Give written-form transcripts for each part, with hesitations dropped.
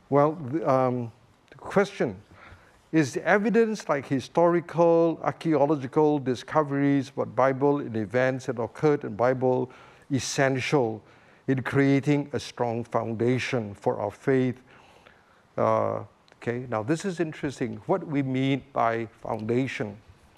Well, the question, is the evidence like historical, archaeological discoveries about Bible and events that occurred in Bible essential in creating a strong foundation for our faith? Okay, now this is interesting. What we mean by foundation.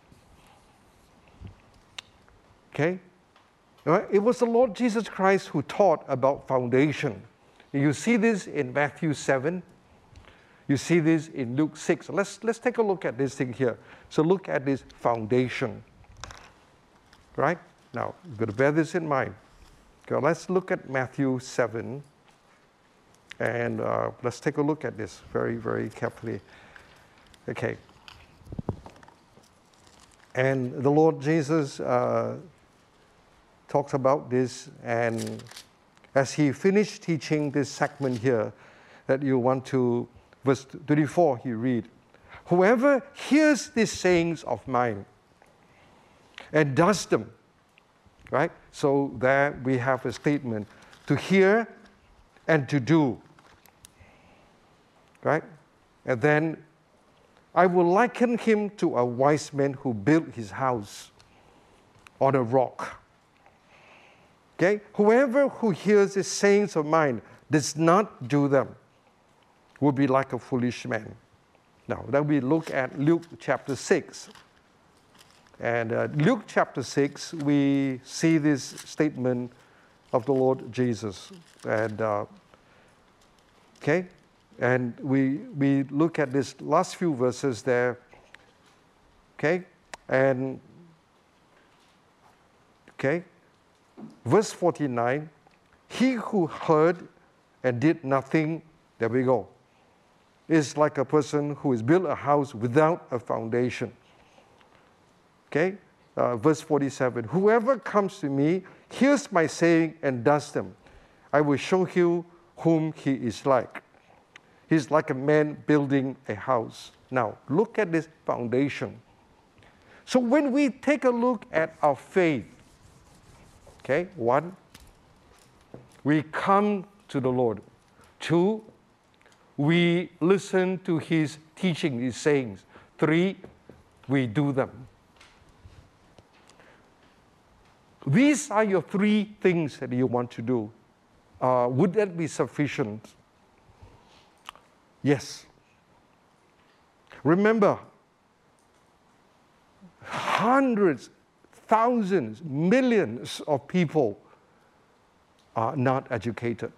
Okay, it was the Lord Jesus Christ who taught about foundation. You see this in Matthew 7. You see this in Luke 6. Let's take a look at this thing here. So look at this foundation. Right? Now, you've got to bear this in mind. Okay, let's look at Matthew 7. And let's take a look at this very, very carefully. Okay. And the Lord Jesus talks about this, and as he finished teaching this segment here, that you want to, verse 24, he read, "Whoever hears these sayings of mine and does them," right? So there we have a statement, to hear and to do, right? And then, "I will liken him to a wise man who built his house on a rock." Okay? Whoever who hears the sayings of mine does not do them will be like a foolish man. Now, then we look at Luke chapter 6. And Luke chapter 6, we see this statement of the Lord Jesus. And, okay? And we look at this last few verses there. Okay? And, okay? Verse 49, he who heard and did nothing, there we go, is like a person who has built a house without a foundation. Okay? Verse 47, whoever comes to me, hears my saying and does them, I will show you whom he is like. He's like a man building a house. Now, look at this foundation. So when we take a look at our faith, okay, 1, we come to the Lord. 2, we listen to his teaching, his sayings. 3, we do them. These are your 3 things that you want to do. Would that be sufficient? Yes. Remember, hundreds, thousands, millions of people are not educated.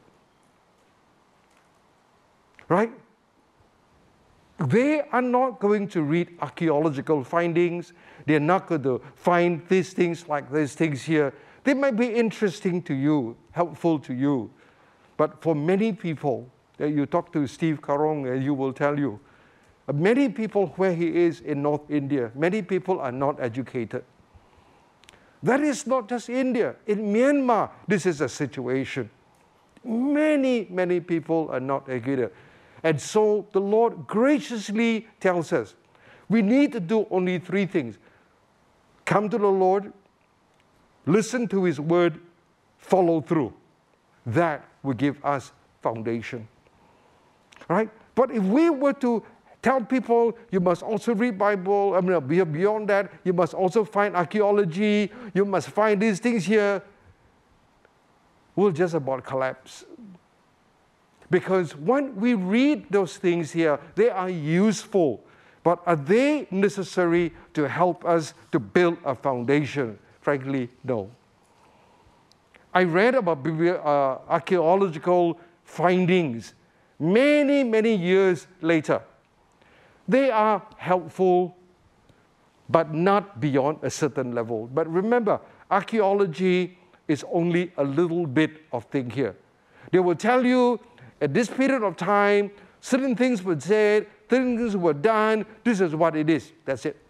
Right? They are not going to read archaeological findings. They're not going to find these things like these things here. They might be interesting to you, helpful to you. But for many people, you talk to Steve Karong and you will tell you, many people where he is in North India, many people are not educated. That is not just India. In Myanmar, this is a situation. Many, many people are not educated. And so the Lord graciously tells us, we need to do only 3 things. Come to the Lord, listen to his word, follow through. That will give us foundation. Right? But if we were to tell people, you must also read Bible, beyond that, you must also find archaeology, you must find these things here, we'll just about collapse. Because when we read those things here, they are useful, but are they necessary to help us to build a foundation? Frankly, no. I read about archaeological findings many, many years later. They are helpful, but not beyond a certain level. But remember, archaeology is only a little bit of thing here. They will tell you, at this period of time, certain things were said, certain things were done, this is what it is. That's it.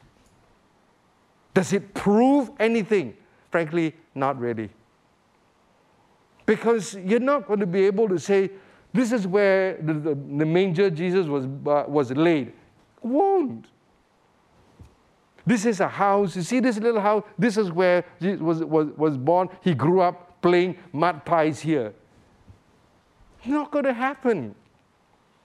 Does it prove anything? Frankly, not really. Because you're not going to be able to say, this is where the manger Jesus was laid. It won't. This is a house. You see this little house? This is where Jesus was born. He grew up playing mud pies here. Not going to happen.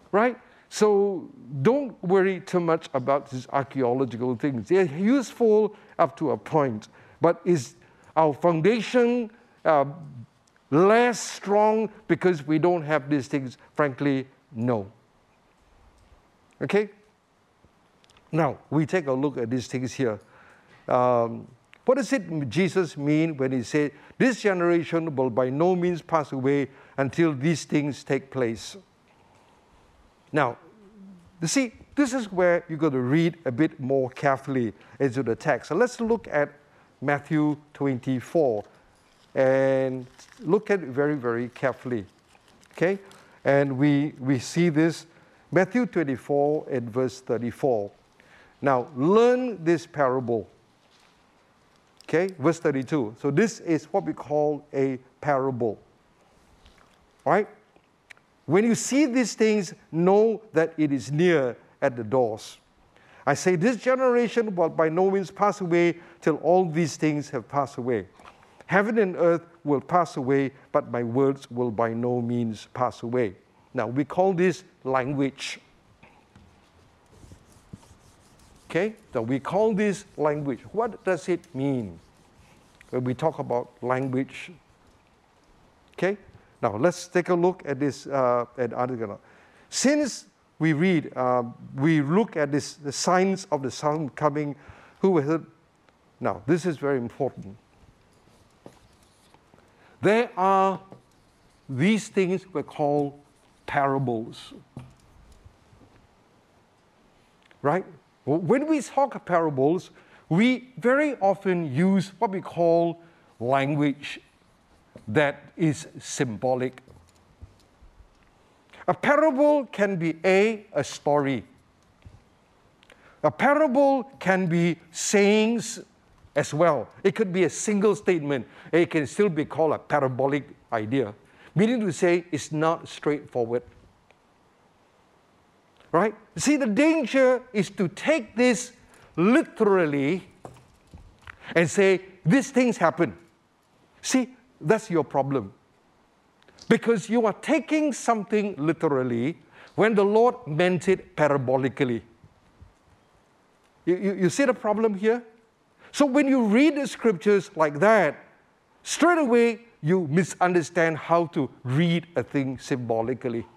right? So don't worry too much about these archaeological things. They're useful up to a point, but is our foundation less strong because we don't have these things? Frankly, no. Okay? Now, we take a look at these things here. What does Jesus mean when he said, this generation will by no means pass away until these things take place? Now, you see, this is where you've got to read a bit more carefully into the text. So let's look at Matthew 24 and look at it very, very carefully. Okay? And we see this, Matthew 24 and verse 34. Now, learn this parable. Okay, verse 32. So this is what we call a parable. All right? When you see these things, know that it is near at the doors. I say, this generation will by no means pass away till all these things have passed away. Heaven and earth will pass away, but my words will by no means pass away. Now, we call this language. Okay, so we call this language. What does it mean when we talk about language? Okay, now let's take a look at this article. Since we read, we look at this, the signs of the Son coming. Who heard? Now, this is very important. There are these things we call parables, right? When we talk parables, we very often use what we call language that is symbolic. A parable can be a story. A parable can be sayings as well. It could be a single statement. It can still be called a parabolic idea, meaning to say it's not straightforward. Right? See, the danger is to take this literally and say, these things happen. See, that's your problem. Because you are taking something literally when the Lord meant it parabolically. You see the problem here? So when you read the scriptures like that, straight away you misunderstand how to read a thing symbolically.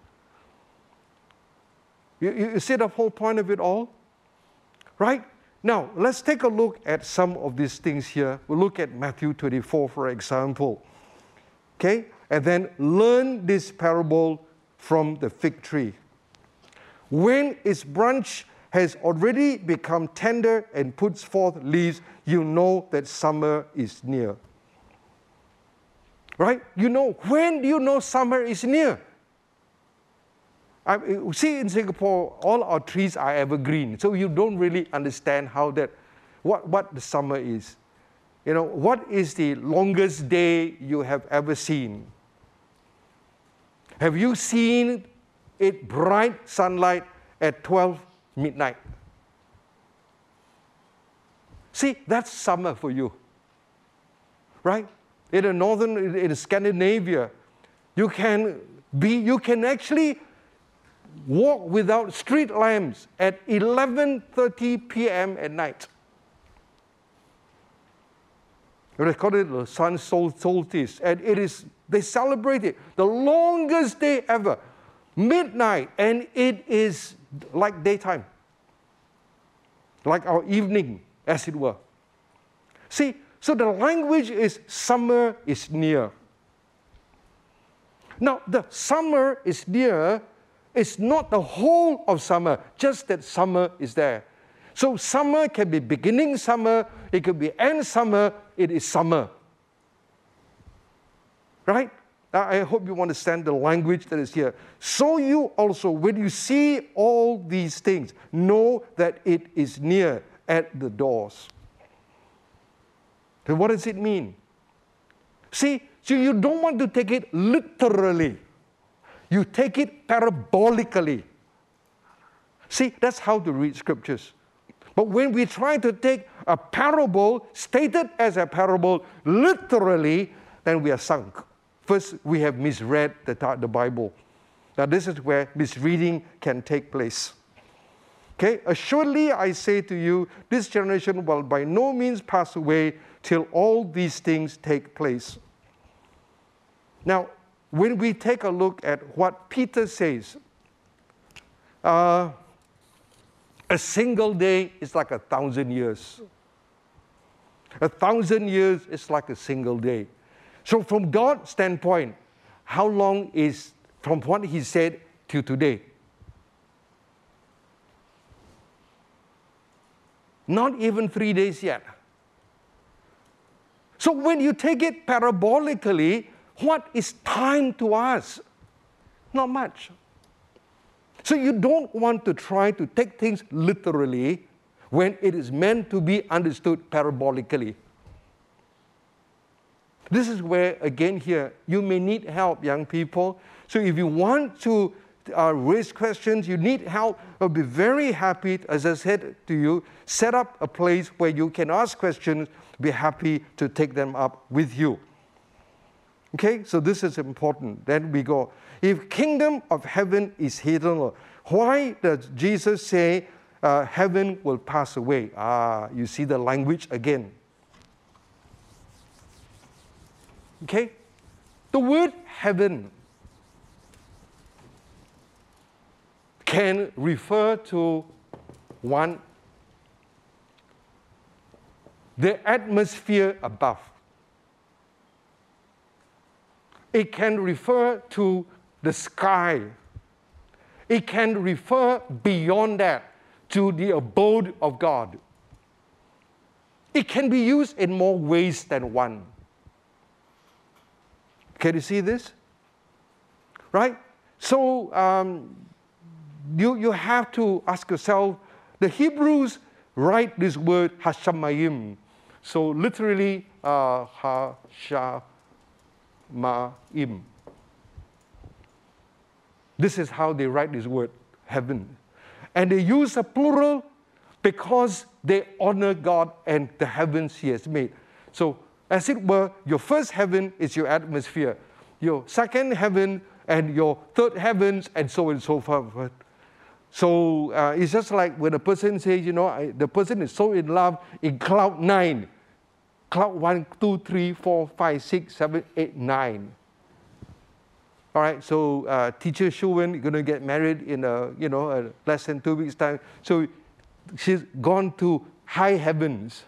You see the whole point of it all? Right? Now, let's take a look at some of these things here. We'll look at Matthew 24, for example. Okay? And then learn this parable from the fig tree. When its branch has already become tender and puts forth leaves, you know that summer is near. Right? You know, when do you know summer is near? See, in Singapore, all our trees are evergreen, so you don't really understand how that, what the summer is. You know, what is the longest day you have ever seen? Have you seen it bright sunlight at 12 midnight? See, that's summer for you, right? In the northern, in Scandinavia, you can actually walk without street lamps at 11:30 p.m. at night. They call it the sun solstice, and they celebrate it, the longest day ever, midnight, and it is like daytime, like our evening, as it were. See, so the language is summer is near. Now, the summer is near is not the whole of summer, just that summer is there. So summer can be beginning summer, it could be end summer, it is summer. Right? I hope you understand the language that is here. So you also, when you see all these things, know that it is near at the doors. Then what does it mean? See, so you don't want to take it literally. You take it parabolically. See, that's how to read scriptures. But when we try to take a parable, stated as a parable, literally, then we are sunk. First, we have misread the Bible. Now, this is where misreading can take place. Okay, assuredly I say to you, this generation will by no means pass away till all these things take place. Now, when we take a look at what Peter says, a single day is like 1,000 years. 1,000 years is like a single day. So from God's standpoint, how long is from what he said to today? Not even 3 days yet. So when you take it parabolically, what is time to us? Not much. So you don't want to try to take things literally when it is meant to be understood parabolically. This is where, again here, you may need help, young people. So if you want to raise questions, you need help, I'll be very happy, as I said to you, set up a place where you can ask questions, be happy to take them up with you. Okay, so this is important. Then we go, if kingdom of heaven is eternal, why does Jesus say heaven will pass away? You see the language again. Okay, the word heaven can refer to one, the atmosphere above. It can refer to the sky. It can refer beyond that to the abode of God. It can be used in more ways than one. Can you see this? Right? So you have to ask yourself, the Hebrews write this word Hashamayim. So literally, Hashamayim. This is how they write this word, heaven. And they use a plural because they honor God and the heavens he has made. So, as it were, your first heaven is your atmosphere, your second heaven and your third heavens, and so on and so forth. So it's just like when a person says, the person is so in love in cloud 9. Cloud 1, 2, 3, 4, 5, 6, 7, 8, 9. All right, so teacher Shuwen is going to get married in less than 2 weeks' time. So she's gone to high heavens.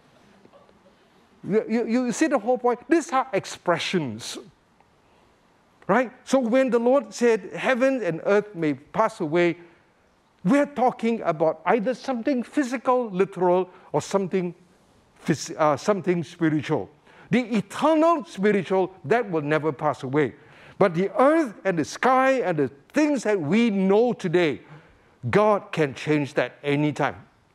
You see the whole point? These are expressions. Right? So when the Lord said heaven and earth may pass away, we're talking about either something physical, literal, or something spiritual. The eternal spiritual, that will never pass away. But the earth and the sky and the things that we know today, God can change that anytime.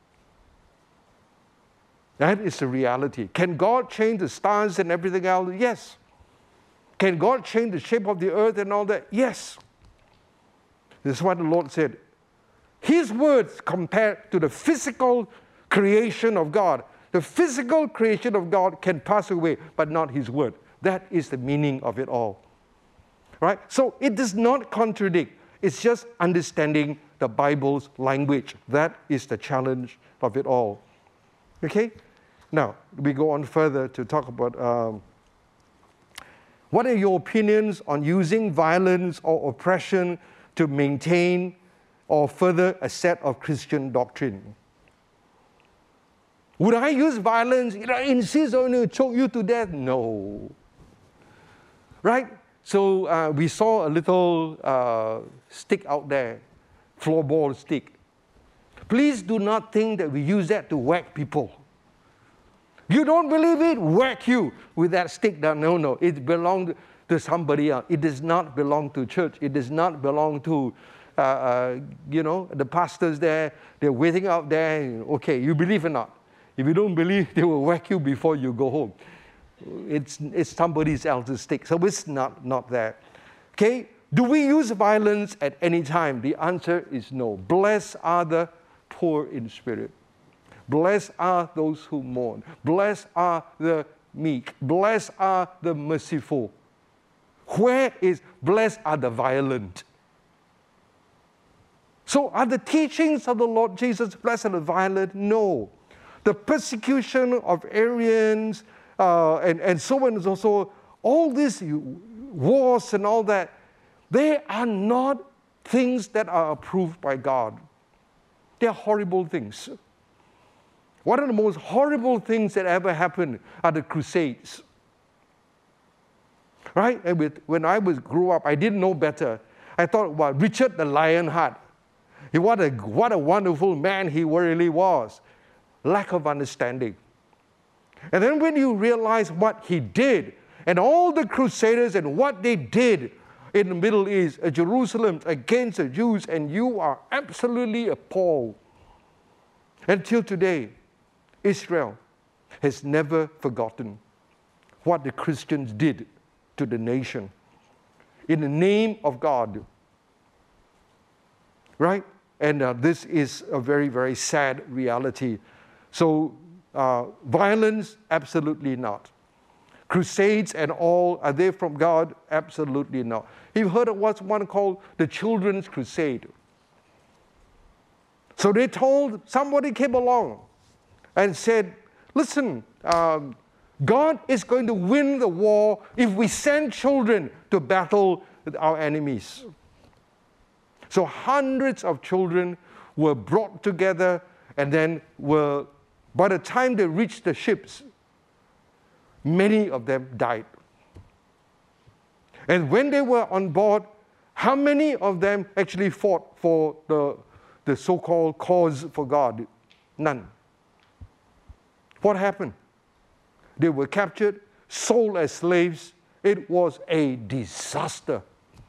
That is the reality. Can God change the stars and everything else? Yes. Can God change the shape of the earth and all that? Yes. This is what the Lord said. His words compared to the physical creation of God. The physical creation of God can pass away, but not His word. That is the meaning of it all. Right? So it does not contradict. It's just understanding the Bible's language. That is the challenge of it all. Okay? Now, we go on further to talk about what are your opinions on using violence or oppression to maintain or further a set of Christian doctrine? Would I use violence? Insist on to choke you to death? No. Right? So we saw a little stick out there, floorball stick. Please do not think that we use that to whack people. You don't believe it? Whack you with that stick. No. It belongs to somebody else. It does not belong to church. It does not belong to, the pastors there. They're waiting out there. Okay, you believe or not? If you don't believe, they will whack you before you go home. It's somebody else's stick. So it's not there. Okay? Do we use violence at any time? The answer is no. Blessed are the poor in spirit. Blessed are those who mourn. Blessed are the meek. Blessed are the merciful. Blessed are the violent? So are the teachings of the Lord Jesus blessed and violent? No. The persecution of Arians and so on and so forth, all these wars and all that, they are not things that are approved by God. They are horrible things. One of the most horrible things that ever happened are the Crusades. Right? And when I grew up, I didn't know better. I thought, well, Richard the Lionheart, what a wonderful man he really was. Lack of understanding. And then when you realize what he did, and all the Crusaders and what they did in the Middle East, Jerusalem against the Jews, and you are absolutely appalled. Until today, Israel has never forgotten what the Christians did to the nation in the name of God. Right? And this is a very, very sad reality. So violence, absolutely not. Crusades and all, are they from God? Absolutely not. You've heard of what's one called the Children's Crusade. So they told, somebody came along and said, listen, God is going to win the war if we send children to battle with our enemies. So hundreds of children were brought together, and then by the time they reached the ships, many of them died. And when they were on board, how many of them actually fought for the so-called cause for God? None. What happened? They were captured, sold as slaves. It was a disaster.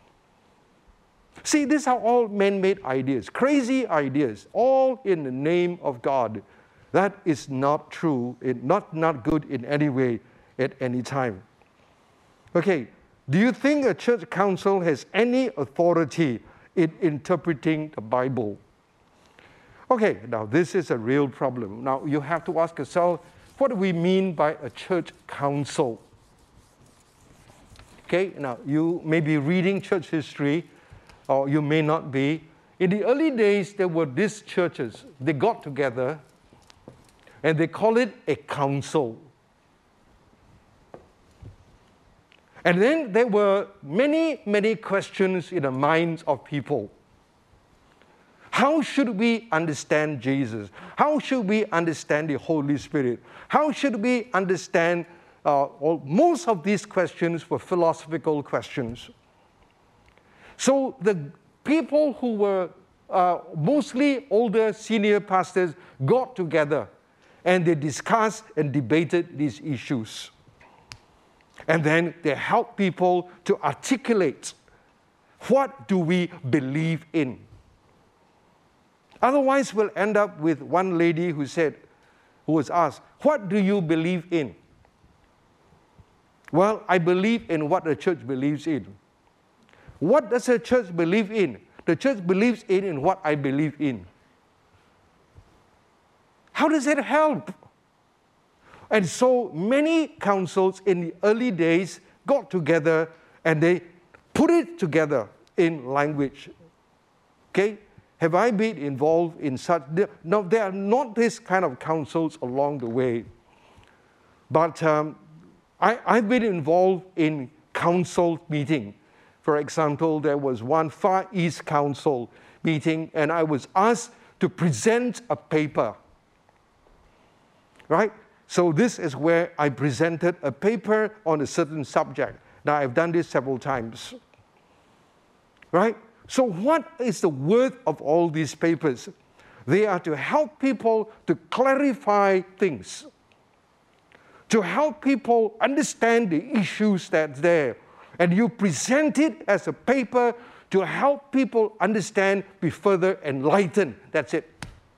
See, these are all man-made ideas, crazy ideas, all in the name of God. That is not true, not good in any way at any time. Okay, do you think a church council has any authority in interpreting the Bible? Okay, now this is a real problem. Now you have to ask yourself, what do we mean by a church council? Okay, now you may be reading church history, or you may not be. In the early days, there were these churches. They got together, and they call it a council. And then there were many, many questions in the minds of people. How should we understand Jesus? How should we understand the Holy Spirit? How should we understand, most of these questions were philosophical questions. So the people who were mostly older senior pastors got together and they discussed and debated these issues. And then they helped people to articulate, what do we believe in? Otherwise, we'll end up with one lady who was asked, what do you believe in? Well, I believe in what the church believes in. What does the church believe in? The church believes in what I believe in. How does that help? And so many councils in the early days got together and they put it together in language. Okay? Have I been involved in such? No, there are not these kind of councils along the way. But I've been involved in council meeting. For example, there was one Far East Council meeting, and I was asked to present a paper. Right? So this is where I presented a paper on a certain subject. Now, I've done this several times. Right? So what is the worth of all these papers? They are to help people to clarify things, to help people understand the issues that's there. And you present it as a paper to help people understand, be further enlightened. That's it.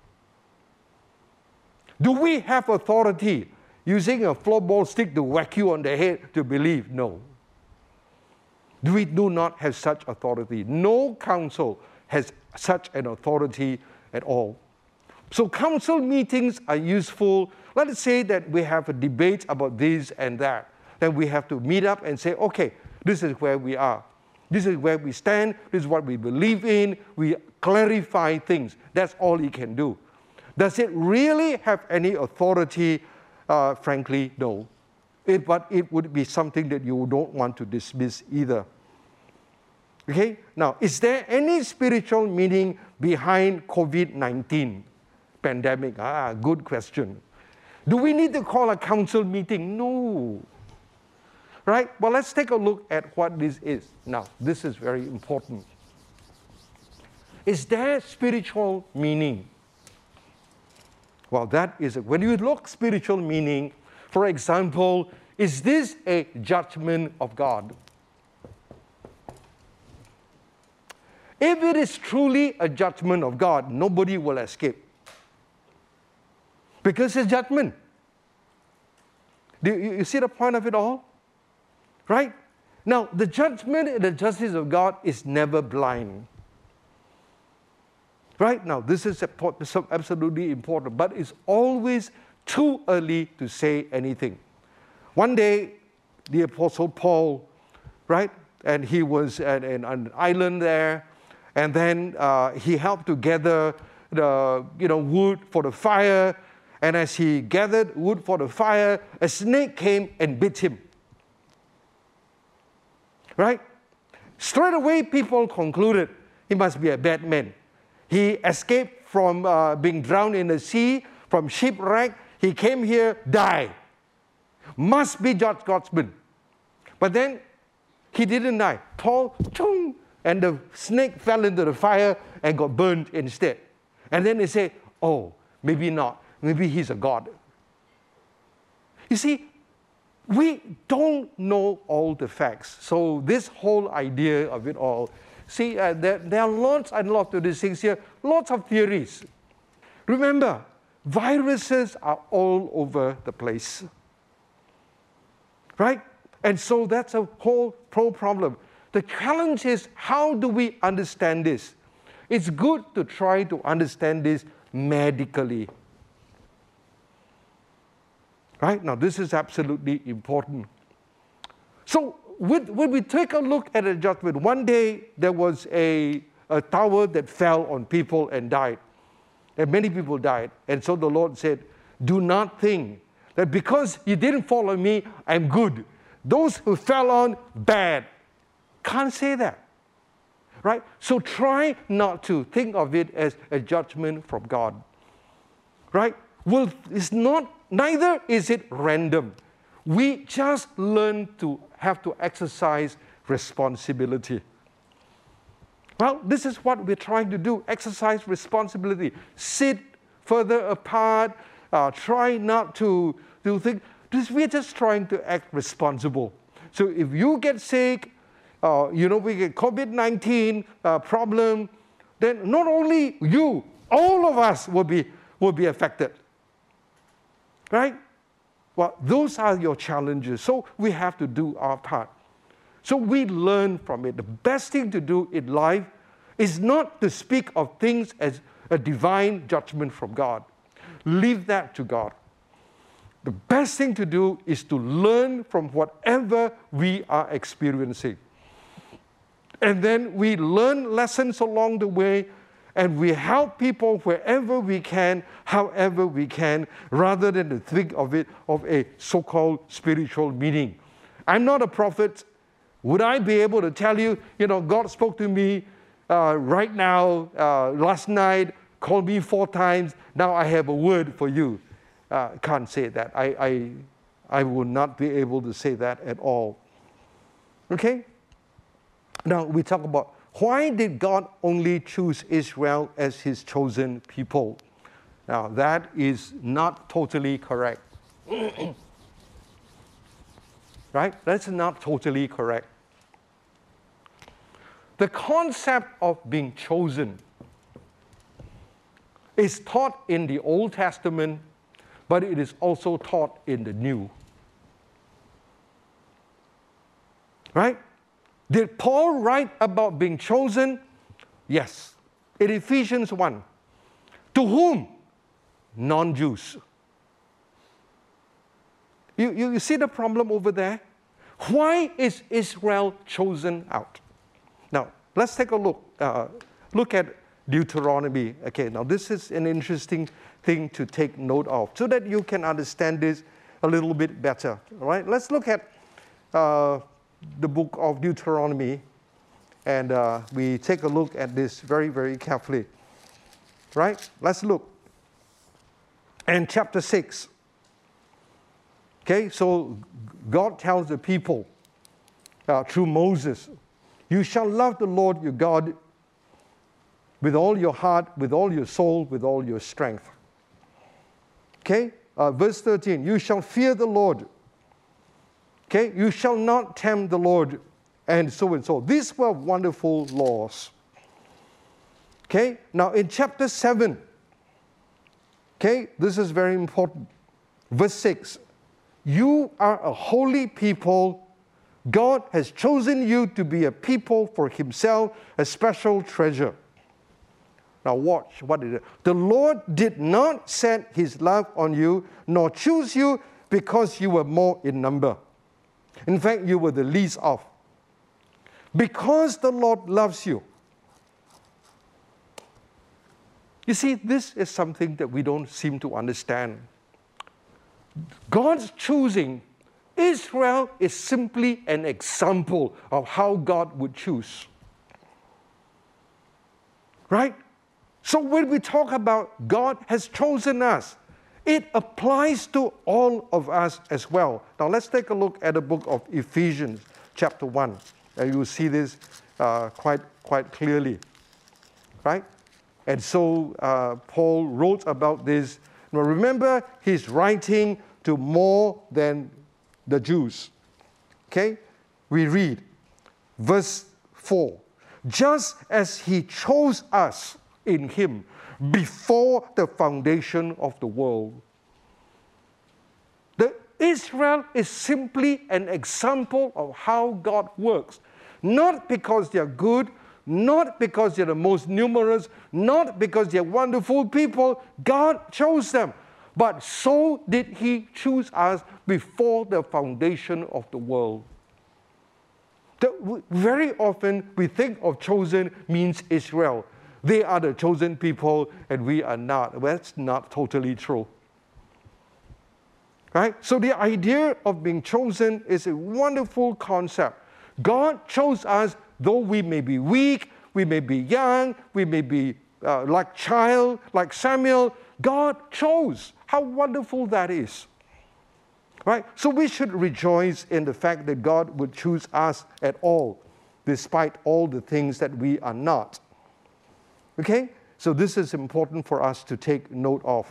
Do we have authority using a floorball stick to whack you on the head to believe? No. We do not have such authority. No council has such an authority at all. So council meetings are useful. Let us say that we have a debate about this and that. Then we have to meet up and say, okay, this is where we are. This is where we stand. This is what we believe in. We clarify things. That's all he can do. Does it really have any authority? Frankly, no. But it would be something that you don't want to dismiss either. Okay? Now, is there any spiritual meaning behind COVID-19 pandemic? Good question. Do we need to call a council meeting? No. Right? Well, let's take a look at what this is. Now, this is very important. Is there spiritual meaning? Well, that is it. When you look spiritual meaning, for example, is this a judgment of God? If it is truly a judgment of God, nobody will escape. Because it's judgment. Do you see the point of it all? Right? Now, the judgment and the justice of God is never blind. Right? Now, this is absolutely important, but it's always too early to say anything. One day, the Apostle Paul, right, and he was at an island there, and then he helped to gather the wood for the fire, and as he gathered wood for the fire, a snake came and bit him. Right? Straight away, people concluded he must be a bad man. He escaped from being drowned in the sea, from shipwreck. He came here, died. Must be God's man. But then he didn't die. Paul, chung, and the snake fell into the fire and got burned instead. And then they say, oh, maybe not. Maybe he's a god. You see, we don't know all the facts. So this whole idea of it all, see, there are lots and lots of these things here, lots of theories. Remember, viruses are all over the place. Right? And so that's a whole problem. The challenge is, how do we understand this? It's good to try to understand this medically. Right? Now, this is absolutely important. So, when we take a look at a judgment, one day there was a tower that fell on people and died. And many people died. And so the Lord said, do not think that because you didn't follow me, I'm good. Those who fell on, bad. Can't say that. Right? So try not to think of it as a judgment from God. Right? Well, it's not, neither is it random. We just learn to have to exercise responsibility. Well, this is what we're trying to do, exercise responsibility. Sit further apart, try not to think. We're just trying to act responsible. So if you get sick, we get COVID-19 problem, then not only you, all of us will be affected. Right? Well, those are your challenges. So we have to do our part. So we learn from it. The best thing to do in life is not to speak of things as a divine judgment from God. Leave that to God. The best thing to do is to learn from whatever we are experiencing. And then we learn lessons along the way, and we help people wherever we can, however we can, rather than to think of it of a so-called spiritual meaning. I'm not a prophet. Would I be able to tell you, God spoke to me right now, last night, called me 4 times, now I have a word for you. Can't say that. I will not be able to say that at all. Okay? Now we talk about, why did God only choose Israel as his chosen people? Now, that is not totally correct. Right? That's not totally correct. The concept of being chosen is taught in the Old Testament, but it is also taught in the New. Right? Did Paul write about being chosen? Yes. In Ephesians 1. To whom? Non-Jews. You see the problem over there? Why is Israel chosen out? let's take a look. Look at Deuteronomy. Okay, now this is an interesting thing to take note of so that you can understand this a little bit better. All right, let's look at the book of Deuteronomy, and we take a look at this very, very carefully. Right? Let's look. And chapter 6. Okay, so God tells the people through Moses, you shall love the Lord your God with all your heart, with all your soul, with all your strength. Okay, verse 13, you shall fear the Lord. Okay, you shall not tempt the Lord, and so and so. These were wonderful laws. Okay, now in chapter 7, okay, this is very important. Verse 6, you are a holy people. God has chosen you to be a people for himself, a special treasure. Now watch what it is. The Lord did not set his love on you, nor choose you because you were more in number. In fact, you were the least of. Because the Lord loves you. You see, this is something that we don't seem to understand. God's choosing Israel is simply an example of how God would choose. Right? So when we talk about God has chosen us, it applies to all of us as well. Now let's take a look at the book of Ephesians, chapter 1. And you will see this quite clearly. Right? And so Paul wrote about this. Now remember, he's writing to more than the Jews. Okay? We read verse 4. Just as he chose us in him before the foundation of the world. Israel is simply an example of how God works. Not because they're good, not because they're the most numerous, not because they're wonderful people. God chose them. But so did he choose us before the foundation of the world. Very often we think of chosen means Israel. They are the chosen people and we are not. Well, that's not totally true. Right? So the idea of being chosen is a wonderful concept. God chose us, though we may be weak, we may be young, we may be like child, like Samuel. God chose. How wonderful that is. Right? So we should rejoice in the fact that God would choose us at all, despite all the things that we are not. Okay? So this is important for us to take note of.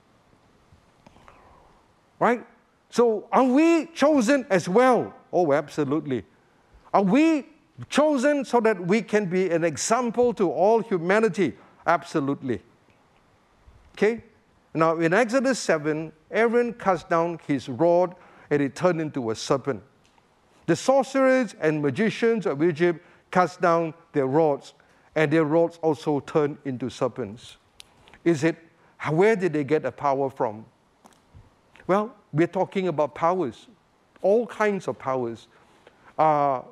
Right? So are we chosen as well? Oh, absolutely. Are we chosen so that we can be an example to all humanity? Absolutely. Okay? Now in Exodus 7, Aaron cast down his rod and it turned into a serpent. The sorcerers and magicians of Egypt cast down their rods, and their rods also turned into serpents. Where did they get the power from? Well, we're talking about powers, all kinds of powers. Fallen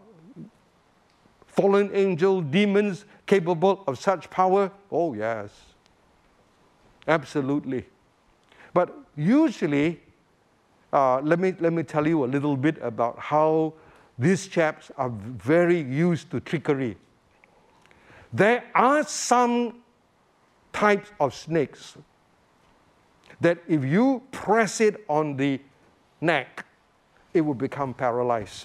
angel, demons capable of such power? Oh, yes. Absolutely. But usually, let me tell you a little bit about how these chaps are very used to trickery. There are some types of snakes that if you press it on the neck, it will become paralyzed.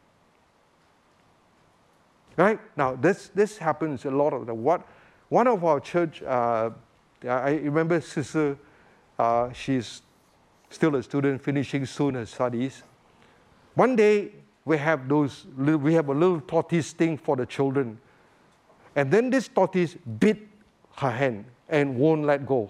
Right? Now, this happens a lot of the one of our church, I remember Sister, she's still a student finishing soon her studies. One day we have a little tortoise thing for the children. And then this tortoise bit her hand and won't let go.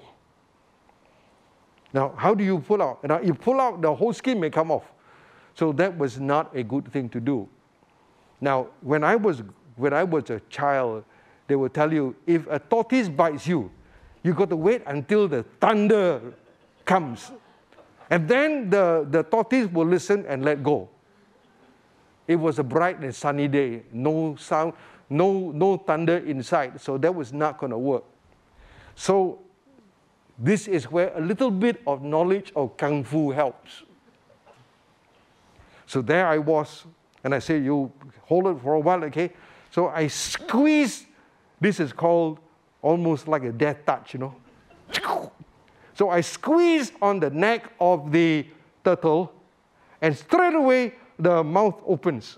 Now, how do you pull out? Now, you pull out, the whole skin may come off. So that was not a good thing to do. Now, when I was a child, they will tell you, if a tortoise bites you, you got to wait until the thunder comes. And then the tortoise will listen and let go. It was a bright and sunny day, no sound, no thunder inside, so that was not going to work. So this is where a little bit of knowledge of Kung Fu helps. So there I was, and I said, you hold it for a while, okay? So I squeezed. This is called almost like a death touch, you know. So I squeezed on the neck of the turtle, and straight away the mouth opens.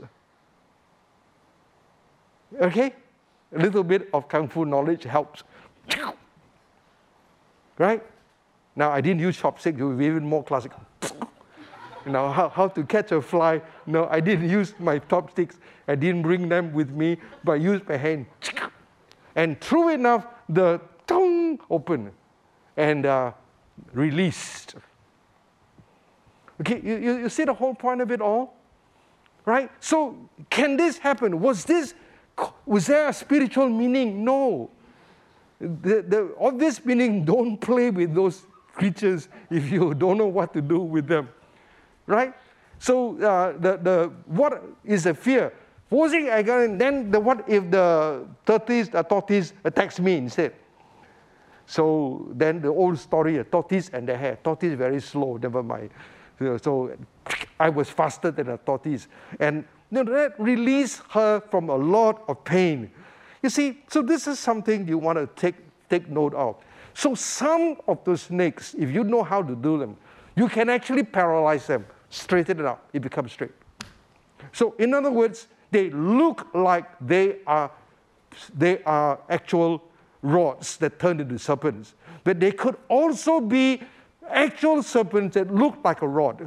Okay? A little bit of Kung Fu knowledge helps. Right? Now, I didn't use chopsticks, it would be even more classic. Now, how to catch a fly? No, I didn't use my chopsticks. I didn't bring them with me, but I used my hand. And true enough, the tongue opened and released. Okay, you see the whole point of it all? Right? So, can this happen? Was there a spiritual meaning? No. The obvious meaning, don't play with those creatures if you don't know what to do with them. Right? So, what is the fear? Supposing what if the tortoise attacks me instead? So then the old story, a tortoise and the hare. Tortoise very slow, never mind. So I was faster than a tortoise. And that released her from a lot of pain. You see, so this is something you want to take note of. So some of those snakes, if you know how to do them, you can actually paralyze them, straighten it up, it becomes straight. So in other words, they look like they are actual rods that turn into serpents. But they could also be actual serpents that look like a rod.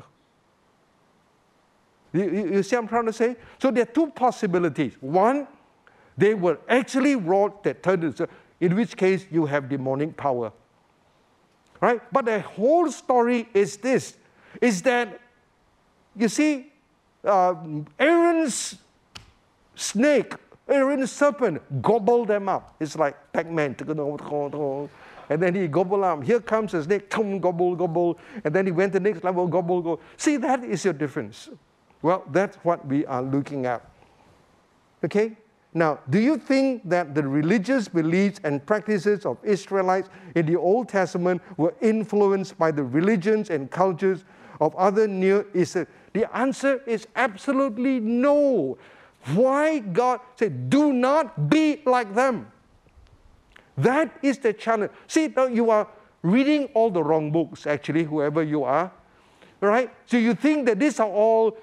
You see what I'm trying to say? So there are two possibilities. One, they were actually rods that turned into serpents, in which case you have demonic power. Right? But the whole story is this, is that, you see, Aaron's snake, Aaron's serpent, gobbled them up. It's like Pac-Man. And then he gobbled up. Here comes the snake, gobble, gobble. And then he went to the next level, gobble, gobble. See, that is your difference. Well, that's what we are looking at. Okay? Now, do you think that the religious beliefs and practices of Israelites in the Old Testament were influenced by the religions and cultures of other Near Eastern? The answer is absolutely no. Why God said, do not be like them. That is the challenge. See, now you are reading all the wrong books, actually, whoever you are. Right? So you think that these are all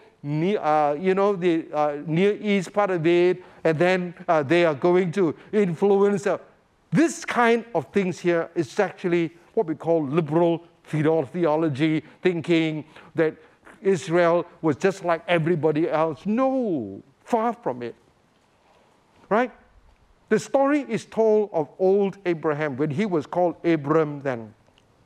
the Near East part of it, and then they are going to influence. This kind of things here is actually what we call liberal theology, thinking that Israel was just like everybody else. No, far from it. Right? The story is told of old Abraham when he was called Abram then.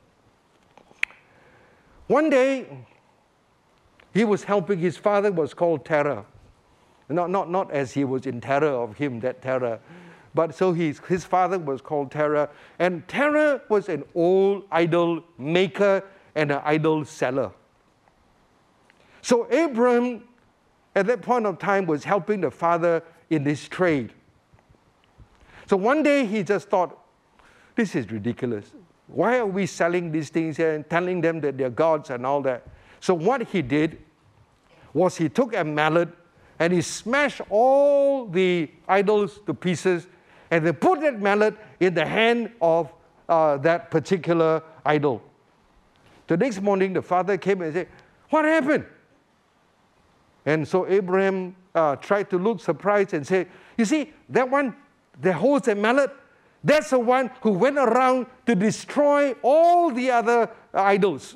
One day, he was helping, his father was called Terah. Not as he was in terror of him, that terror. But so his father was called Terah. And Terah was an old idol maker and an idol seller. So Abram, at that point of time, was helping the father in this trade. So one day he just thought, this is ridiculous. Why are we selling these things here and telling them that they're gods and all that? So what he did was he took a mallet and he smashed all the idols to pieces and then put that mallet in the hand of that particular idol. The next morning, the father came and said, what happened? And so Abraham tried to look surprised and say, you see, that one that holds a mallet, that's the one who went around to destroy all the other idols.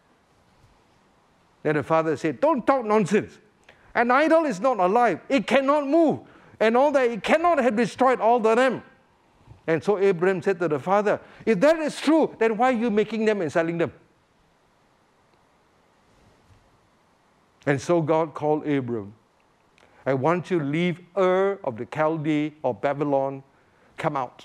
Then the father said, don't talk nonsense. An idol is not alive. It cannot move. And all that, it cannot have destroyed all of them. And so Abraham said to the father, if that is true, then why are you making them and selling them? And so God called Abram. I want you to leave Ur of the Chaldee or Babylon, come out.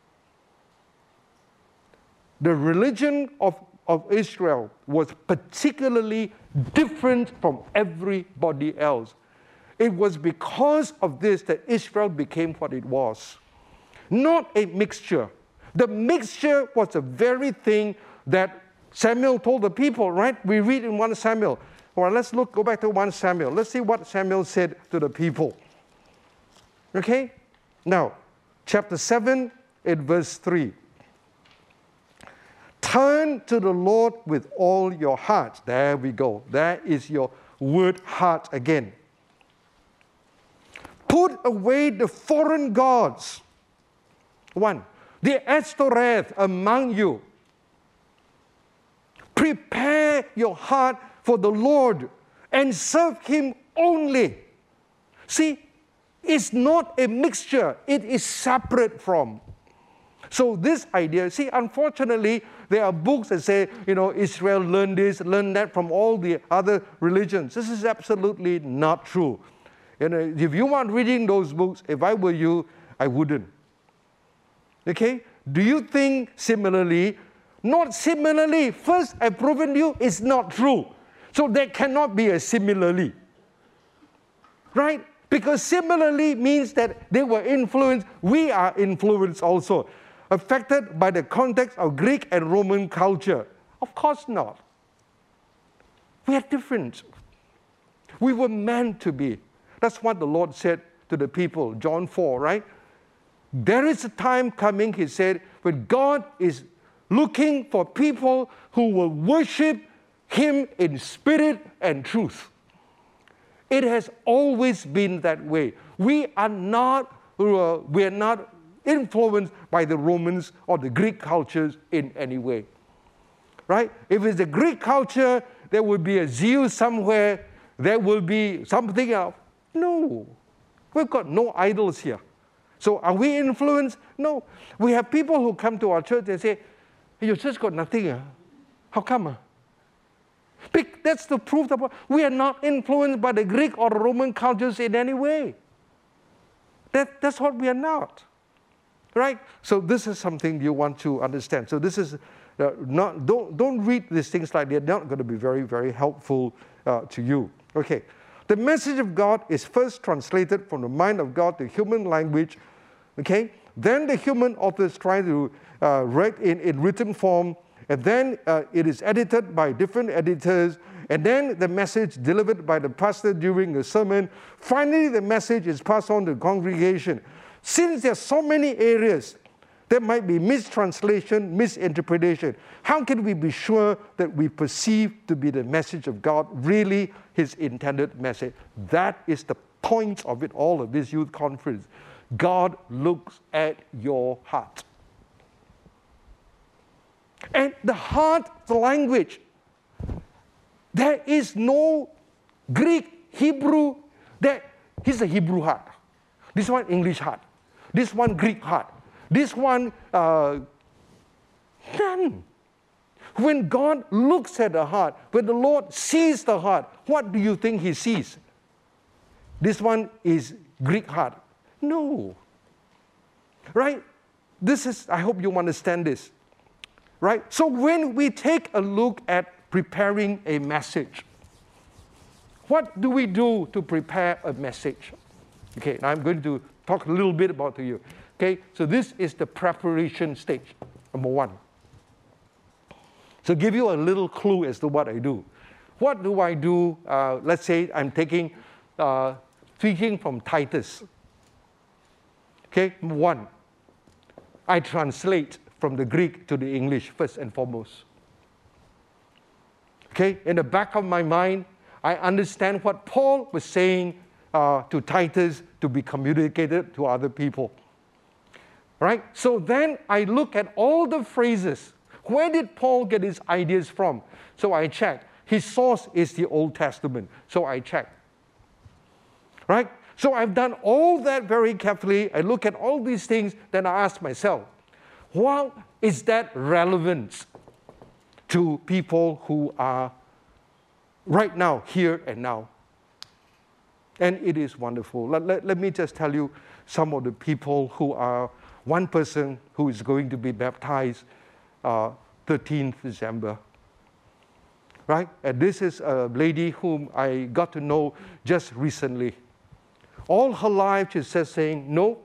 The religion of Israel was particularly different from everybody else. It was because of this that Israel became what it was. Not a mixture. The mixture was the very thing that Samuel told the people, right? We read in 1 Samuel. Well, let's go back to 1 Samuel. Let's see what Samuel said to the people. Okay? Now, chapter 7, in verse 3. Turn to the Lord with all your heart. There we go. There is your word heart again. Put away the foreign gods. 1. The Ashtoreth among you. Prepare your heart for the Lord and serve Him only. See, it's not a mixture. It is separate from. So this idea, see, unfortunately, there are books that say, Israel learned this, learned that from all the other religions. This is absolutely not true. If you weren't reading those books, if I were you, I wouldn't. Okay? Do you think similarly? Not similarly. First, I've proven to you it's not true. So there cannot be a similarly. Right? Because similarly means that they were influenced, we are influenced also. Affected by the context of Greek and Roman culture? Of course not. We are different. We were meant to be. That's what the Lord said to the people, John 4, right? There is a time coming, He said, when God is looking for people who will worship Him in spirit and truth. It has always been that way. We are not influenced by the Romans or the Greek cultures in any way. Right? If it's the Greek culture, there will be a Zeus somewhere, there will be something else. No. We've got no idols here. So are we influenced? No. We have people who come to our church and say, hey, your church got nothing. How come? That's the proof that we are not influenced by the Greek or the Roman cultures in any way. That's what we are not. Right? So this is something you want to understand. So this is don't read these things like they're not going to be very, very helpful to you. Okay. The message of God is first translated from the mind of God to human language. Okay. Then the human authors try to write in written form, and then it is edited by different editors, and then the message delivered by the pastor during a sermon. Finally, the message is passed on to the congregation. Since there are so many areas, there might be mistranslation, misinterpretation. How can we be sure that we perceive to be the message of God really His intended message? That is the point of it all, of this youth conference. God looks at your heart. And the heart, the language, there is no Greek, Hebrew, here's a Hebrew heart. This one, English heart. This one, Greek heart. This one, none. When God looks at the heart, when the Lord sees the heart, what do you think He sees? This one is Greek heart. No. Right? I hope you understand this. Right? So when we take a look at preparing a message, what do we do to prepare a message? Okay, now I'm going to talk a little bit about to you. Okay, so this is the preparation stage, number 1. So give you a little clue as to what I do. What do I do? Let's say I'm speaking from Titus. Okay, 1, I translate from the Greek to the English first and foremost. Okay, in the back of my mind, I understand what Paul was saying to Titus to be communicated to other people. Right? So then I look at all the phrases. Where did Paul get his ideas from? So I check. His source is the Old Testament. So I check. Right? So I've done all that very carefully. I look at all these things, then I ask myself, well, is that relevant to people who are right now, here and now? And it is wonderful. Let me just tell you some of the people who are, one person who is going to be baptized 13th December. Right? And this is a lady whom I got to know just recently. All her life, she's just saying no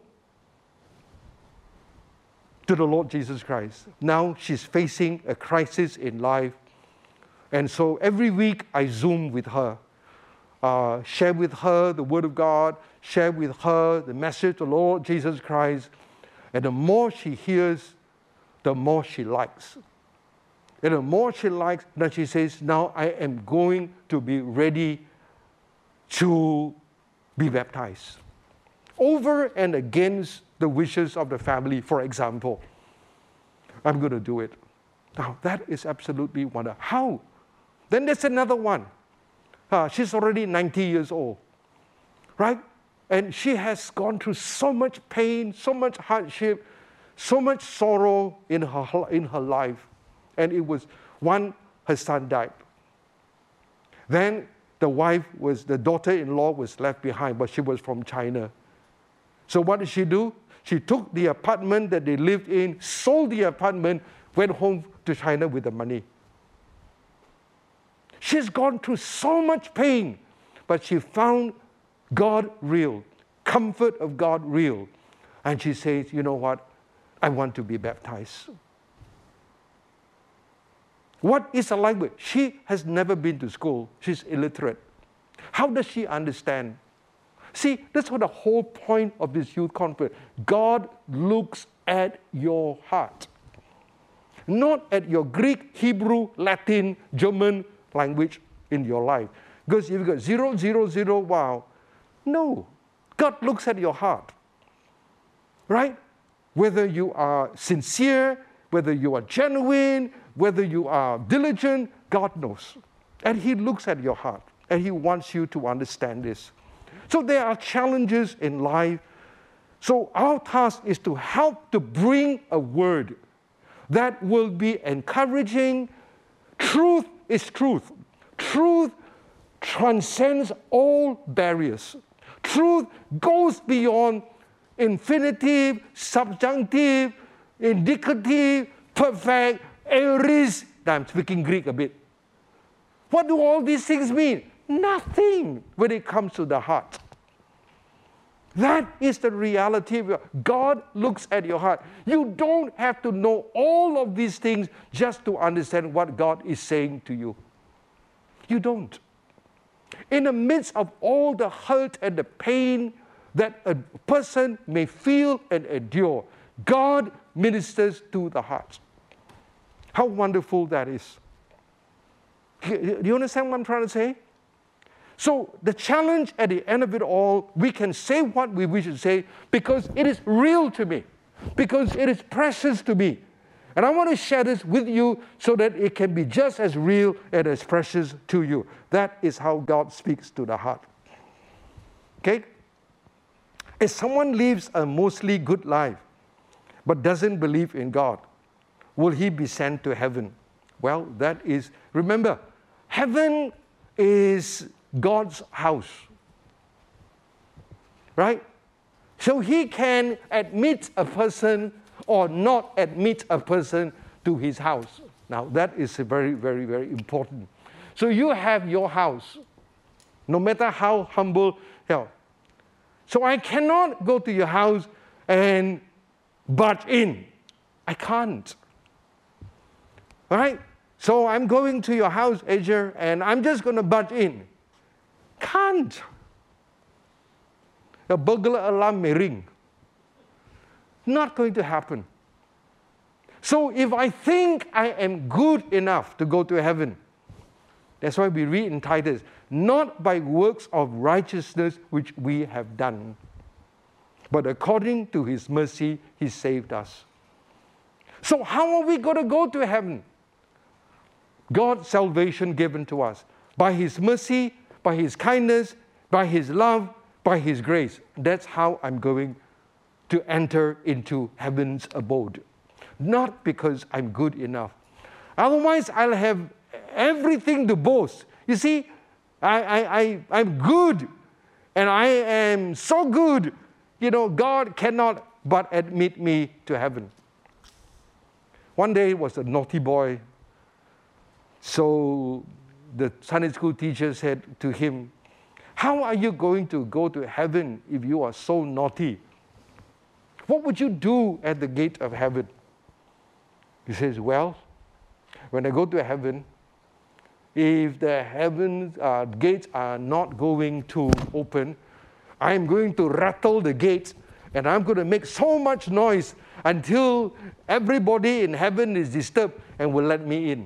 to the Lord Jesus Christ. Now she's facing a crisis in life. And so every week I Zoom with her, share with her the Word of God, share with her the message of the Lord Jesus Christ. And the more she hears, the more she likes. And the more she likes, then she says, now I am going to be ready to be baptized. Over and against the wishes of the family, for example. I'm going to do it. Now, that is absolutely wonderful. How? Then there's another one. She's already 90 years old, right? And she has gone through so much pain, so much hardship, so much sorrow in her life. And it was one, her son died. Then the daughter-in-law was left behind, but she was from China. So what did she do? She took the apartment that they lived in, sold the apartment, went home to China with the money. She's gone through so much pain, but she found God real, comfort of God real. And she says, you know what? I want to be baptized. What is her language? She has never been to school. She's illiterate. How does she understand? See, that's what the whole point of this youth conference. God looks at your heart. Not at your Greek, Hebrew, Latin, German language in your life. Because if you've got 0, 0, 0, wow. No. God looks at your heart. Right? Whether you are sincere, whether you are genuine, whether you are diligent, God knows. And He looks at your heart. And He wants you to understand this. So there are challenges in life. So our task is to help to bring a word that will be encouraging. Truth is truth. Truth transcends all barriers. Truth goes beyond infinitive, subjunctive, indicative, perfect, aorist. I'm speaking Greek a bit. What do all these things mean? Nothing when it comes to the heart. That is the reality. God looks at your heart. You don't have to know all of these things just to understand what God is saying to you. You don't. In the midst of all the hurt and the pain that a person may feel and endure, God ministers to the heart. How wonderful that is. Do you understand what I'm trying to say? So the challenge at the end of it all, we can say what we wish to say because it is real to me, because it is precious to me. And I want to share this with you so that it can be just as real and as precious to you. That is how God speaks to the heart. Okay? If someone lives a mostly good life but doesn't believe in God, will he be sent to heaven? Well, that is, remember, heaven is God's house, right? So He can admit a person or not admit a person to His house. Now, that is very, very, very important. So you have your house, no matter how humble. So I cannot go to your house and butt in. I can't. All right? So I'm going to your house, Asia, and I'm just going to butt in. Can't. A burglar alarm may ring. Not going to happen. So if I think I am good enough to go to heaven, that's why we read in Titus, not by works of righteousness which we have done, but according to His mercy, He saved us. So how are we going to go to heaven? God's salvation given to us by His mercy, by His kindness, by His love, by His grace. That's how I'm going to enter into heaven's abode. Not because I'm good enough. Otherwise, I'll have everything to boast. You see, I'm good, and I am so good. You know, God cannot but admit me to heaven. One day was a naughty boy. So the Sunday school teacher said to him, How are you going to go to heaven if you are so naughty? What would you do at the gate of heaven? He says, well, when I go to heaven, if the heaven gates are not going to open, I'm going to rattle the gates and I'm going to make so much noise until everybody in heaven is disturbed and will let me in.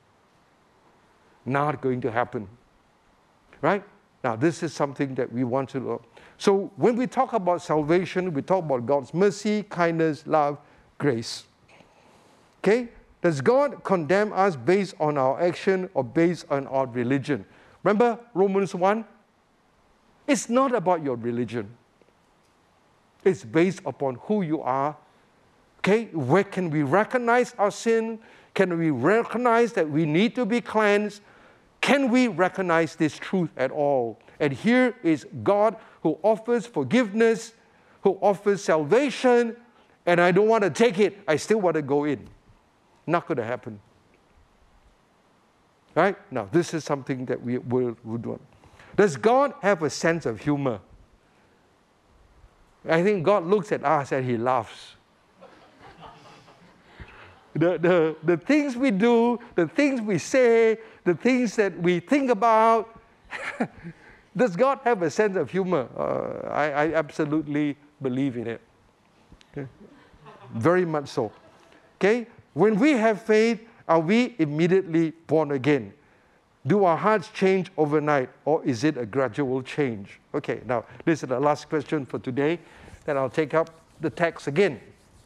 Not going to happen. Right? Now, this is something that we want to know. So when we talk about salvation, we talk about God's mercy, kindness, love, grace. Okay? Does God condemn us based on our action or based on our religion? Remember Romans 1? It's not about your religion. It's based upon who you are. Okay? Where can we recognize our sin? Can we recognize that we need to be cleansed? Can we recognize this truth at all? And here is God who offers forgiveness, who offers salvation, and I don't want to take it. I still want to go in. Not going to happen. Right? Now, this is something that we would want. Does God have a sense of humor? I think God looks at us and He laughs. The things we do, the things we say, the things that we think about, does God have a sense of humor? I absolutely believe in it. Okay? Very much so. Okay? When we have faith, are we immediately born again? Do our hearts change overnight, or is it a gradual change? Okay, now this is the last question for today. Then I'll take up the text again.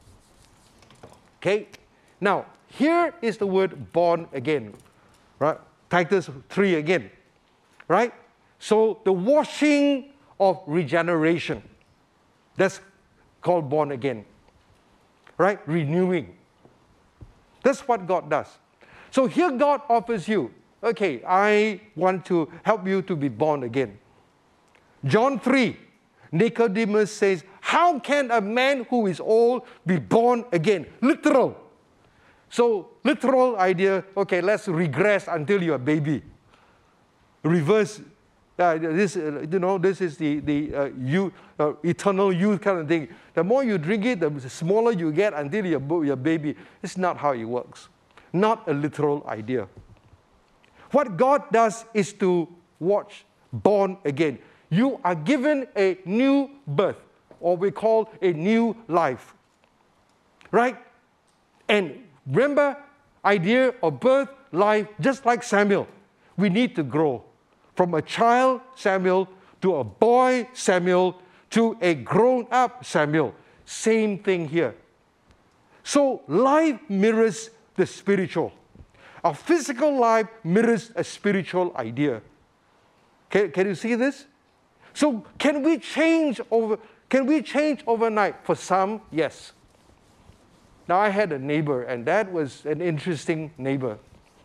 Okay? Now, here is the word born again. Right? Titus 3 again. Right? So the washing of regeneration. That's called born again. Right? Renewing. That's what God does. So here God offers you, okay, I want to help you to be born again. John 3, Nicodemus says, how can a man who is old be born again? Literal. So literal idea, okay, let's regress until you're a baby. Reverse. This is the eternal youth kind of thing. The more you drink it, the smaller you get until you're a baby. It's not how it works. Not a literal idea. What God does is to watch born again. You are given a new birth, or we call a new life. Right? And remember, idea of birth, life, just like Samuel. We need to grow. From a child Samuel to a boy Samuel to a grown-up Samuel. Same thing here. So life mirrors the spiritual. Our physical life mirrors a spiritual idea. Can you see this? So can we change overnight? For some, yes. Now I had a neighbor, and that was an interesting neighbor.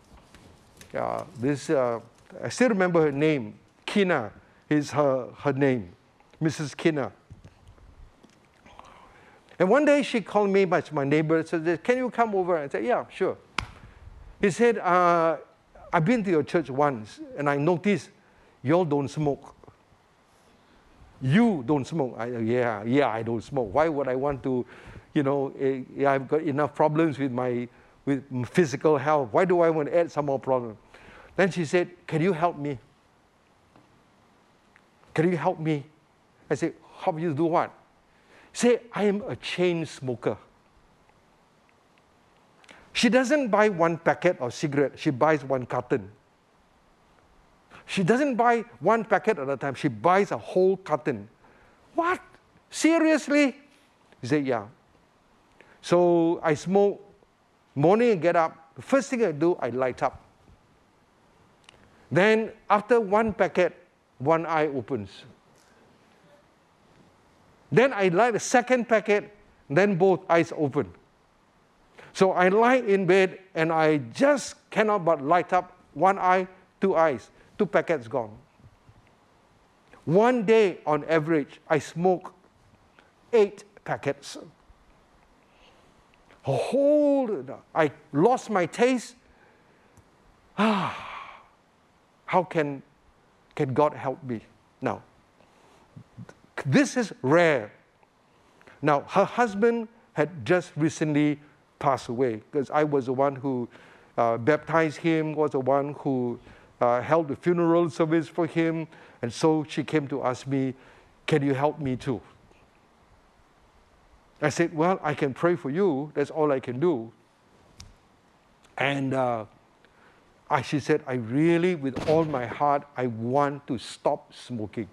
I still remember her name. Kina is her name, Mrs. Kina. And one day she called me, my neighbor, and said, can you come over? I said, yeah, sure. He said, I've been to your church once, and I noticed you all don't smoke. You don't smoke. Yeah, I don't smoke. Why would I want to, I've got enough problems with physical health. Why do I want to add some more problems? Then she said, can you help me? Can you help me? I said, help you do what? She said, I am a chain smoker. She doesn't buy one packet of cigarette. She buys one carton. She doesn't buy one packet at a time. She buys a whole carton. What? Seriously? He said, yeah. So I smoke. Morning I get up. The first thing I do, I light up. Then after one packet, one eye opens. Then I light the second packet, then both eyes open. So I lie in bed and I just cannot but light up one eye, two eyes, 2 packets gone. One day on average, I smoke 8 packets. I lost my taste. How can God help me? Now, this is rare. Now, her husband had just recently passed away, because I was the one who baptized him, was the one who held the funeral service for him, and so she came to ask me, can you help me too? I said, well, I can pray for you, that's all I can do. And she said, I really, with all my heart, I want to stop smoking.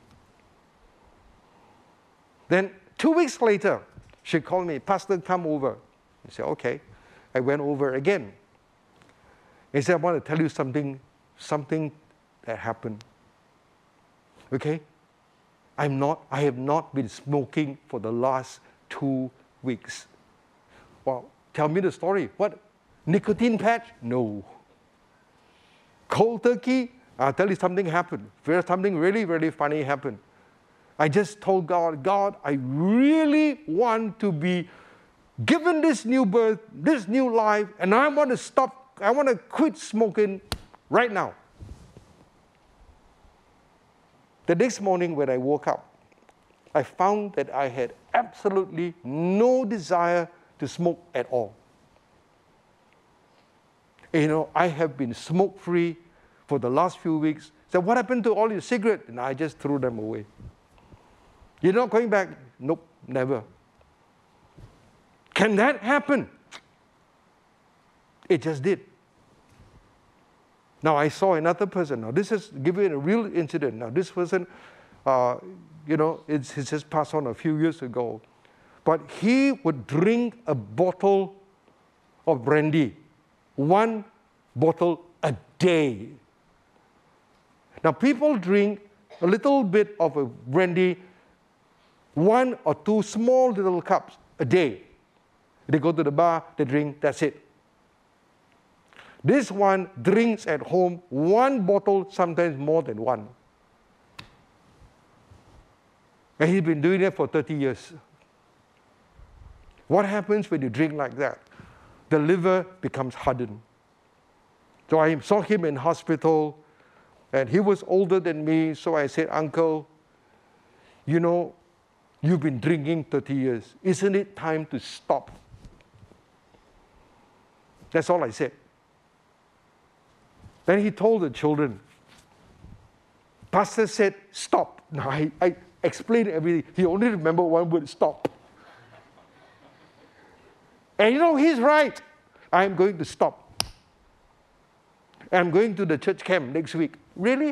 Then 2 weeks later, she called me, Pastor, come over. I said, okay. I went over again. He said, I want to tell you something that happened. Okay? I have not been smoking for the last 2 weeks. Well, tell me the story. What? Nicotine patch? No. Cold turkey? I'll tell you something happened. Something really, really funny happened. I just told God, God, I really want to be given this new birth, this new life, and I want to quit smoking right now. The next morning when I woke up, I found that I had absolutely no desire to smoke at all. You know, I have been smoke-free for the last few weeks. So what happened to all your cigarettes? And I just threw them away. You're not going back? Nope, never. Can that happen? It just did. Now I saw another person. Now this is giving a real incident. Now this person, he just passed on a few years ago. But he would drink a bottle of brandy, 1 bottle a day. Now people drink a little bit of a brandy, 1 or 2 small little cups a day. They go to the bar, they drink, that's it. This one drinks at home 1 bottle, sometimes more than 1. And he's been doing it for 30 years. What happens when you drink like that? The liver becomes hardened. So I saw him in hospital, and he was older than me, so I said, Uncle, you know, you've been drinking 30 years. Isn't it time to stop? That's all I said. Then he told the children. Pastor said, stop. Now I explained everything. He only remembered one word, stop. And you know, he's right. I'm going to stop. I'm going to the church camp next week. Really?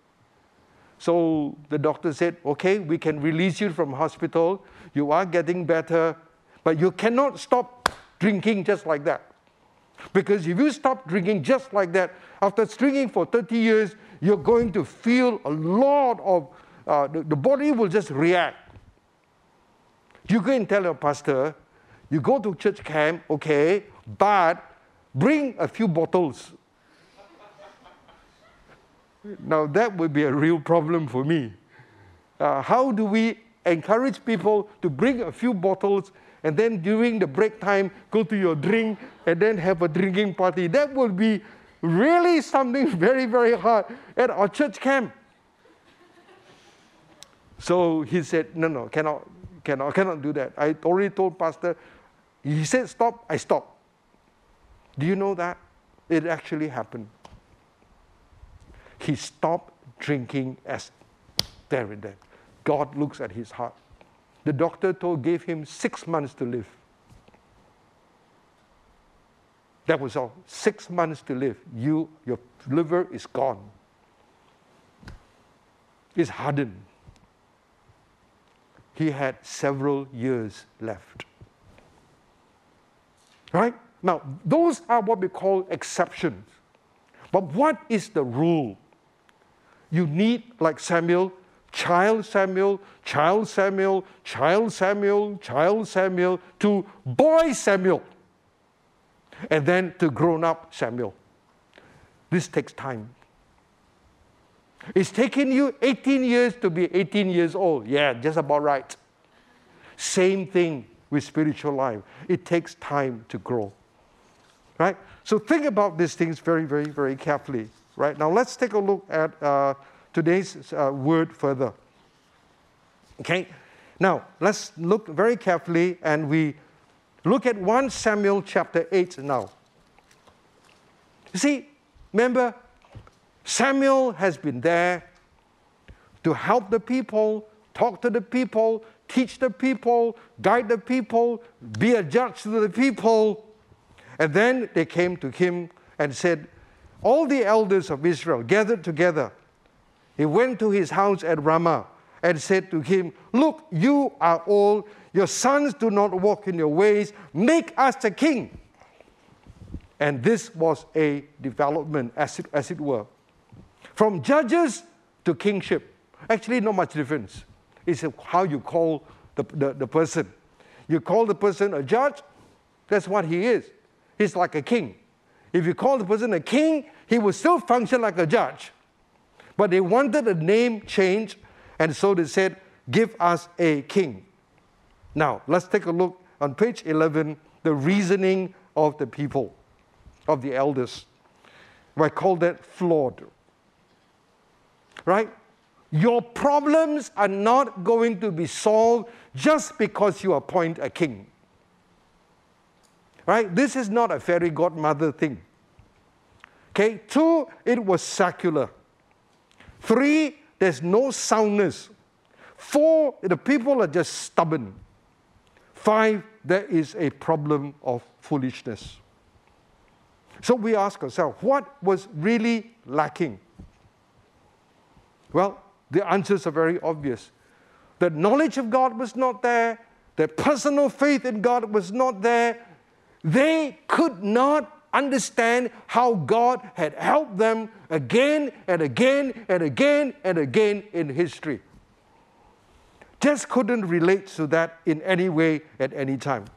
So the doctor said, okay, we can release you from hospital. You are getting better, but you cannot stop drinking just like that. Because if you stop drinking just like that, after drinking for 30 years, you're going to feel a lot of, the body will just react. You go and tell your pastor, you go to church camp, okay, but bring a few bottles. Now that would be a real problem for me. How do we encourage people to bring a few bottles and then during the break time, go to your drink and then have a drinking party? That would be really something very, very hard at our church camp. So he said, no, cannot do that. I already told Pastor. He said, stop, I stopped. Do you know that? It actually happened. He stopped drinking as there and then. God looks at his heart. The doctor gave him 6 months to live. That was all. 6 months to live. Your liver is gone. It's hardened. He had several years left. Right? Now, those are what we call exceptions. But what is the rule? You need, like Samuel, child Samuel, child Samuel, child Samuel, child Samuel, to boy Samuel, and then to grown-up Samuel. This takes time. It's taken you 18 years to be 18 years old. Yeah, just about right. Same thing with spiritual life. It takes time to grow. Right? So think about these things very, very, very carefully. Right? Now let's take a look at today's word further. Okay? Now, let's look very carefully, and we look at 1 Samuel chapter 8 now. You see, remember, Samuel has been there to help the people, talk to the people, teach the people, guide the people, be a judge to the people. And then they came to him and said, all the elders of Israel gathered together. He went to his house at Ramah and said to him, look, you are old, your sons do not walk in your ways, make us a king. And this was a development, as it were. From judges to kingship. Actually, not much difference. It's how you call the person. You call the person a judge, that's what he is. He's like a king. If you call the person a king, he will still function like a judge. But they wanted a name change, and so they said, give us a king. Now, let's take a look on page 11, the reasoning of the people, of the elders. I call that flawed. Right? Your problems are not going to be solved just because you appoint a king. Right? This is not a fairy godmother thing. Okay? 2, it was secular. 3, there's no soundness. 4, the people are just stubborn. 5, there is a problem of foolishness. So we ask ourselves, what was really lacking? Well, the answers are very obvious. The knowledge of God was not there. The personal faith in God was not there. They could not understand how God had helped them again and again and again and again in history. Just couldn't relate to that in any way at any time.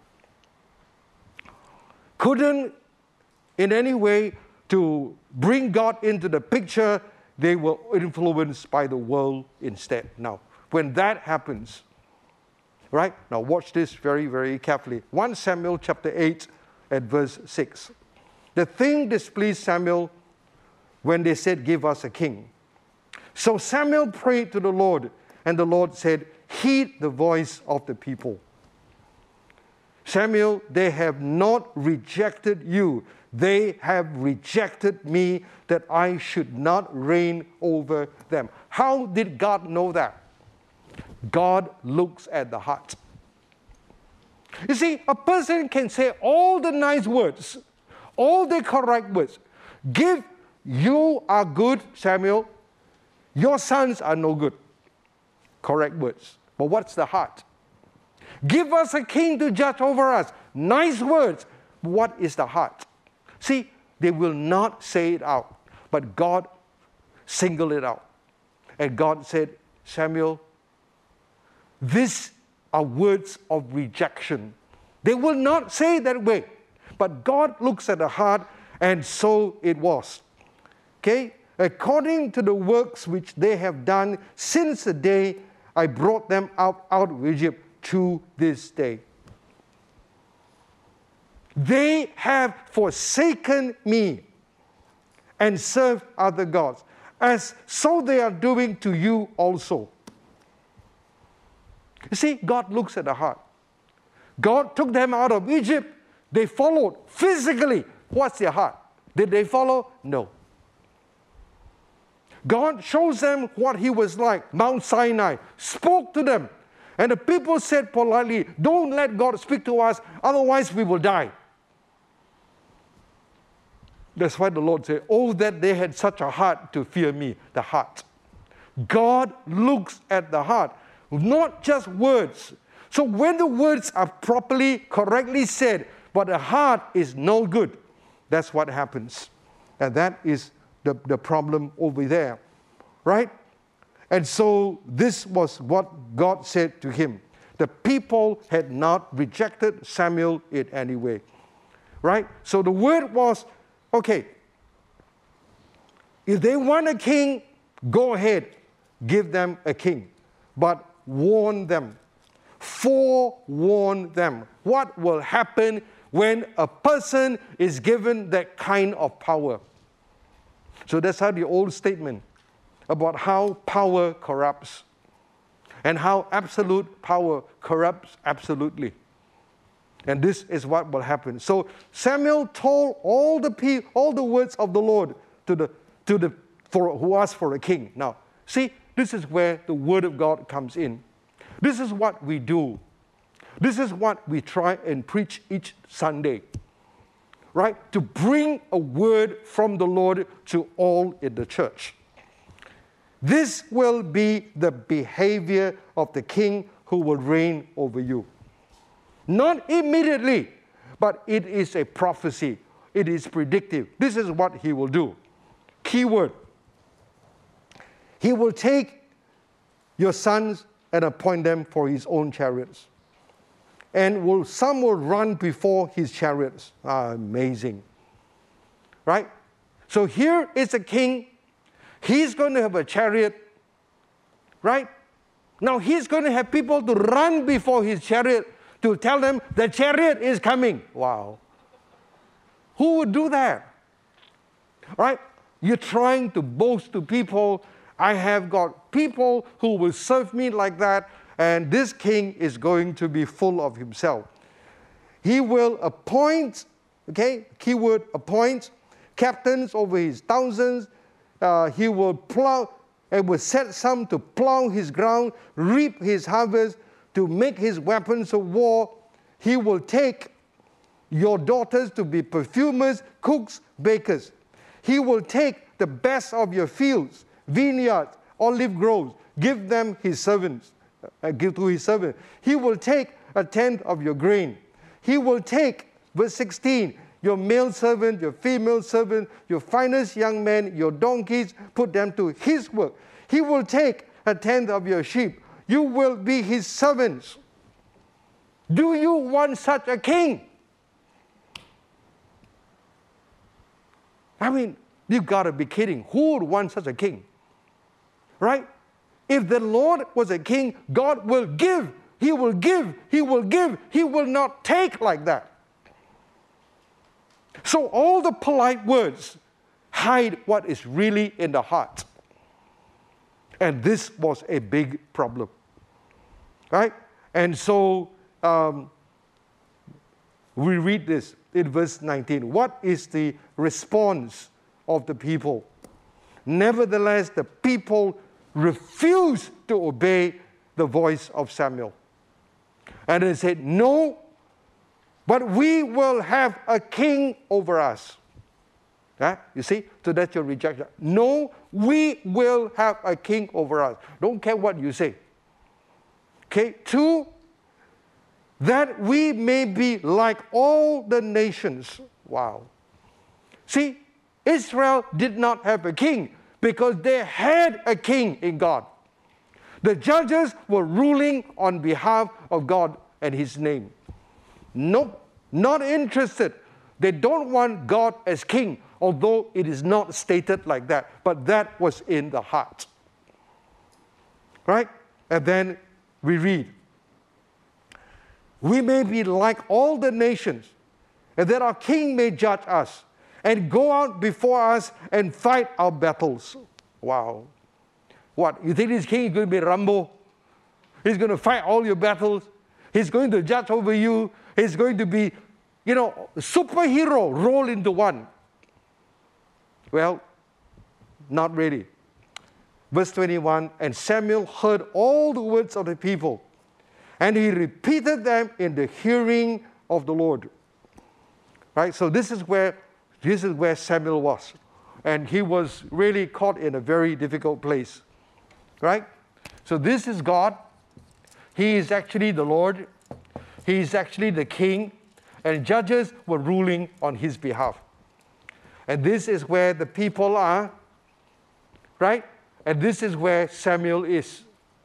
Couldn't in any way to bring God into the picture. They were influenced by the world instead. Now, when that happens, right? Now watch this very, very carefully. 1 Samuel chapter 8 at verse 6. The thing displeased Samuel when they said, give us a king. So Samuel prayed to the Lord, and the Lord said, heed the voice of the people. Samuel, they have not rejected you. They have rejected me that I should not reign over them. How did God know that? God looks at the heart. You see, a person can say all the nice words, all the correct words. You are good, Samuel. Your sons are no good. Correct words. But what's the heart? Give us a king to judge over us. Nice words. What is the heart? See, they will not say it out, but God singled it out. And God said, Samuel, these are words of rejection. They will not say it that way, but God looks at the heart, and so it was. Okay? According to the works which they have done since the day I brought them out of Egypt to this day. They have forsaken me and served other gods, as so they are doing to you also. You see, God looks at the heart. God took them out of Egypt. They followed physically. What's their heart? Did they follow? No. God shows them what he was like, Mount Sinai, spoke to them. And the people said politely, don't let God speak to us, otherwise we will die. That's why the Lord said, oh, that they had such a heart to fear me, the heart. God looks at the heart, not just words. So when the words are properly, correctly said, but the heart is no good, that's what happens. And that is the problem over there, right? And so this was what God said to him. The people had not rejected Samuel in any way, right? So the word was, okay, if they want a king, go ahead, give them a king. But warn them, forewarn them what will happen when a person is given that kind of power. So that's how the old statement about how power corrupts. and how absolute power corrupts absolutely. And this is what will happen. So Samuel told all the words of the Lord who asked for a king. Now, see, this is where the word of God comes in. This is what we do. This is what we try and preach each Sunday, right? To bring a word from the Lord to all in the church. This will be the behavior of the king who will reign over you. Not immediately, but it is a prophecy. It is predictive. This is what he will do. Keyword. He will take your sons and appoint them for his own chariots. And some will run before his chariots. Amazing. Right? So here is a king. He's going to have a chariot. Right? Now he's going to have people to run before his chariot to tell them the chariot is coming. Wow. Who would do that? Right? You're trying to boast to people, I have got people who will serve me like that, and this king is going to be full of himself. He will appoint, okay, keyword appoint, captains over his thousands. He will plow and will set some to plow his ground, reap his harvest, to make his weapons of war. He will take your daughters to be perfumers, cooks, bakers. He will take the best of your fields, vineyards, olive groves, give them his servants, give to his servant. He will take a tenth of your grain. He will take, verse 16, your male servant, your female servant, your finest young men, your donkeys, put them to his work. He will take a tenth of your sheep. You will be his servants. Do you want such a king? I mean, you've got to be kidding. Who would want such a king? Right? If the Lord was a king, God will give. He will give. He will give. He will not take like that. So all the polite words hide what is really in the heart. And this was a big problem. Right? And so we read this in verse 19. What is the response of the people? Nevertheless, the people refused to obey the voice of Samuel. And they said, no, but we will have a king over us. You see? So that's your rejection. No, we will have a king over us. Don't care what you say. Okay, 2, that we may be like all the nations. Wow. See, Israel did not have a king because they had a king in God. The judges were ruling on behalf of God and his name. Nope, not interested. They don't want God as king, although it is not stated like that. But that was in the heart. Right? And then we read, we may be like all the nations, and that our king may judge us, and go out before us and fight our battles. Wow. What? You think this king is going to be Rambo? He's going to fight all your battles. He's going to judge over you. He's going to be, superhero rolled into one. Well, not really. Verse 21, and Samuel heard all the words of the people, and he repeated them in the hearing of the Lord. Right? So this is where Samuel was. And he was really caught in a very difficult place. Right? So this is God. He is actually the Lord. He is actually the king. And judges were ruling on his behalf. And this is where the people are. Right? And this is where Samuel is.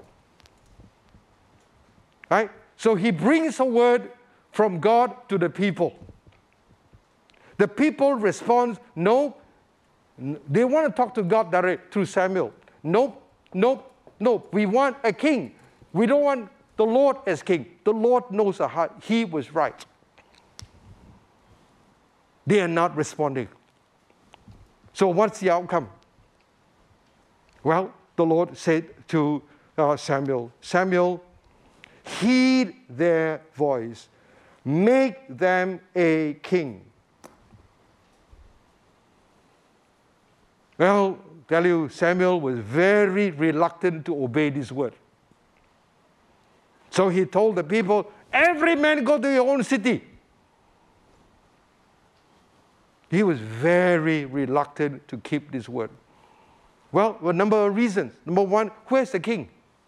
Right? So he brings a word from God to the people. The people respond, no. They want to talk to God direct through Samuel. Nope, nope, nope. We want a king. We don't want the Lord as king. The Lord knows our heart. He was right. They are not responding. So what's the outcome? Well, the Lord said to Samuel, Samuel, heed their voice. Make them a king. Well, tell you, Samuel was very reluctant to obey this word. So he told the people, every man go to your own city. He was very reluctant to keep this word. Well, a number of reasons. Number one, where's the king?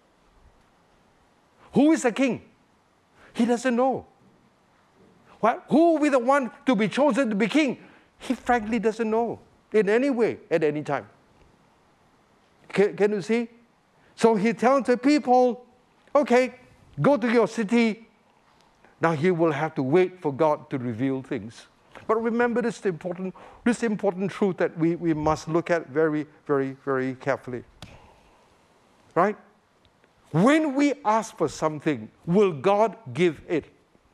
Who is the king? He doesn't know. What? Who will be the one to be chosen to be king? He frankly doesn't know in any way at any time. Can you see? So he tells the people, okay, go to your city. Now he will have to wait for God to reveal things. But remember this important truth that we must look at very, very, very carefully. Right? When we ask for something, will God give it?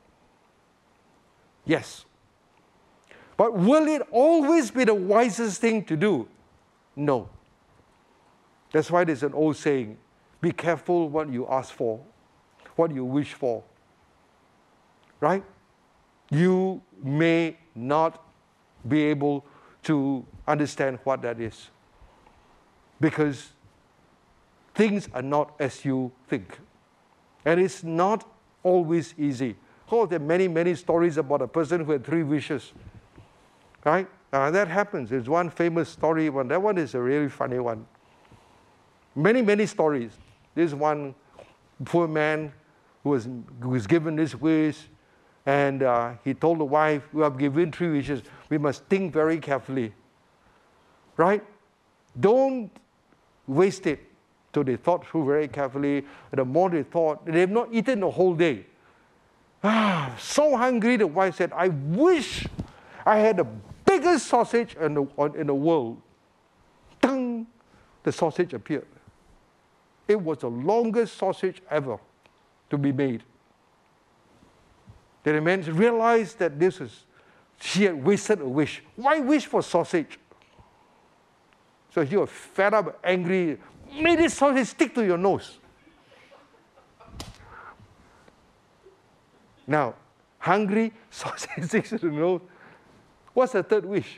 Yes. But will it always be the wisest thing to do? No. That's why there's an old saying, be careful what you ask for, what you wish for. Right? You may not be able to understand what that is, because things are not as you think. And it's not always easy. Oh, there are many, many stories about a person who had 3 wishes. Right? That happens. There's one famous story. That one is a really funny one. Many, many stories. This one poor man who was given this wish, and he told the wife, we have given 3 wishes. We must think very carefully. Right? Don't waste it. So they thought through very carefully. And the more they thought, they have not eaten the whole day. So hungry, the wife said, I wish I had the biggest sausage in the world. Dang! The sausage appeared. It was the longest sausage ever to be made. Then the man realized that she had wasted a wish. Why wish for sausage? So he was fed up, angry. May this sausage stick to your nose. Now, hungry, sausage sticks to the nose. What's the third wish?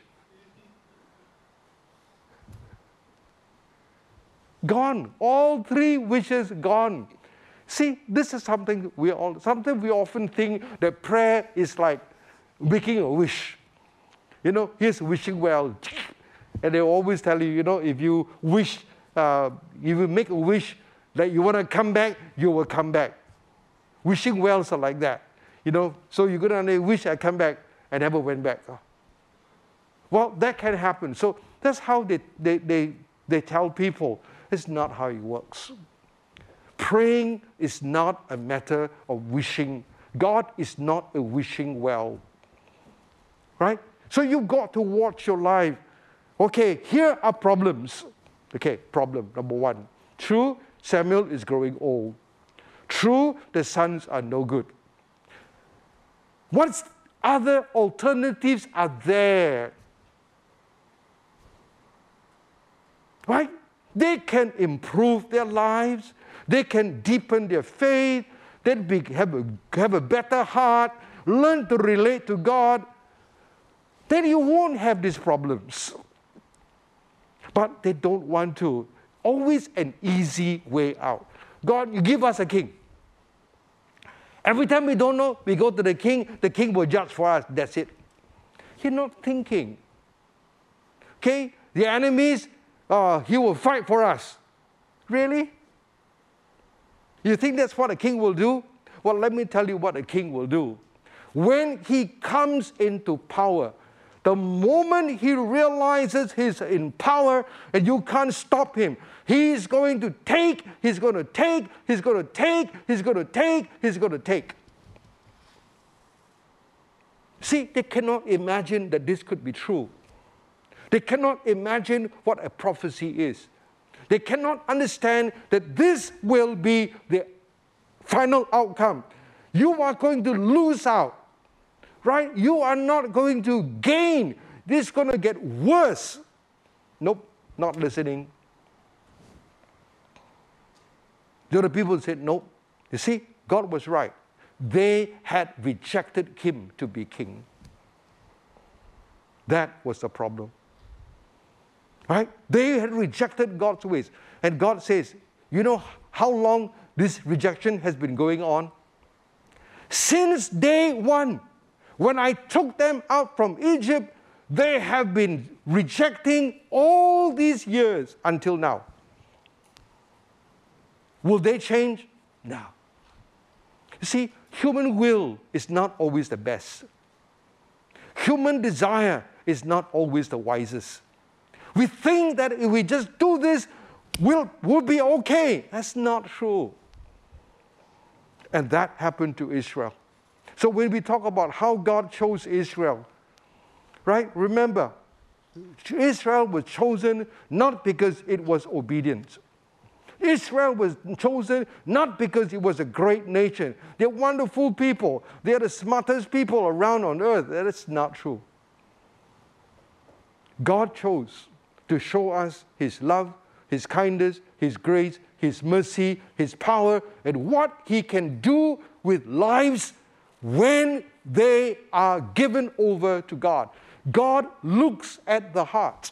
Gone. All 3 wishes gone. See, this is something sometimes we often think that prayer is like making a wish. Here's wishing well. And they always tell you, if you wish, if you make a wish that you want to come back, you will come back. Wishing wells are like that. So you're going to wish I come back. I never went back. Well, that can happen. So that's how they tell people. It's not how it works. Praying is not a matter of wishing. God is not a wishing well. Right? So you've got to watch your life. Okay, here are problems. Okay, problem number 1. True, Samuel is growing old. True, the sons are no good. What other alternatives are there? Right? They can improve their lives. They can deepen their faith. They have a better heart. Learn to relate to God. Then you won't have these problems. But they don't want to. Always an easy way out. God, you give us a king. Every time we don't know, we go to the king will judge for us. That's it. You're not thinking. Okay? The enemies, he will fight for us. Really? You think that's what a king will do? Well, let me tell you what a king will do. When he comes into power, the moment he realizes he's in power and you can't stop him, he's going to take, he's going to take, he's going to take, he's going to take, he's going to take. See, they cannot imagine that this could be true. They cannot imagine what a prophecy is. They cannot understand that this will be the final outcome. You are going to lose out. Right? You are not going to gain. This is going to get worse. Nope, not listening. The other people said, no. You see, God was right. They had rejected him to be king. That was the problem. Right? They had rejected God's ways. And God says, you know how long this rejection has been going on? Since day one, when I took them out from Egypt, they have been rejecting all these years until now. Will they change? No. You see, human will is not always the best. Human desire is not always the wisest. We think that if we just do this, we'll be okay. That's not true. And that happened to Israel. So when we talk about how God chose Israel, right? Remember, Israel was chosen not because it was obedient. Israel was chosen not because it was a great nation. They're wonderful people. They're the smartest people around on earth. That is not true. God chose to show us His love, His kindness, His grace, His mercy, His power, and what He can do with lives when they are given over to God. God looks at the heart.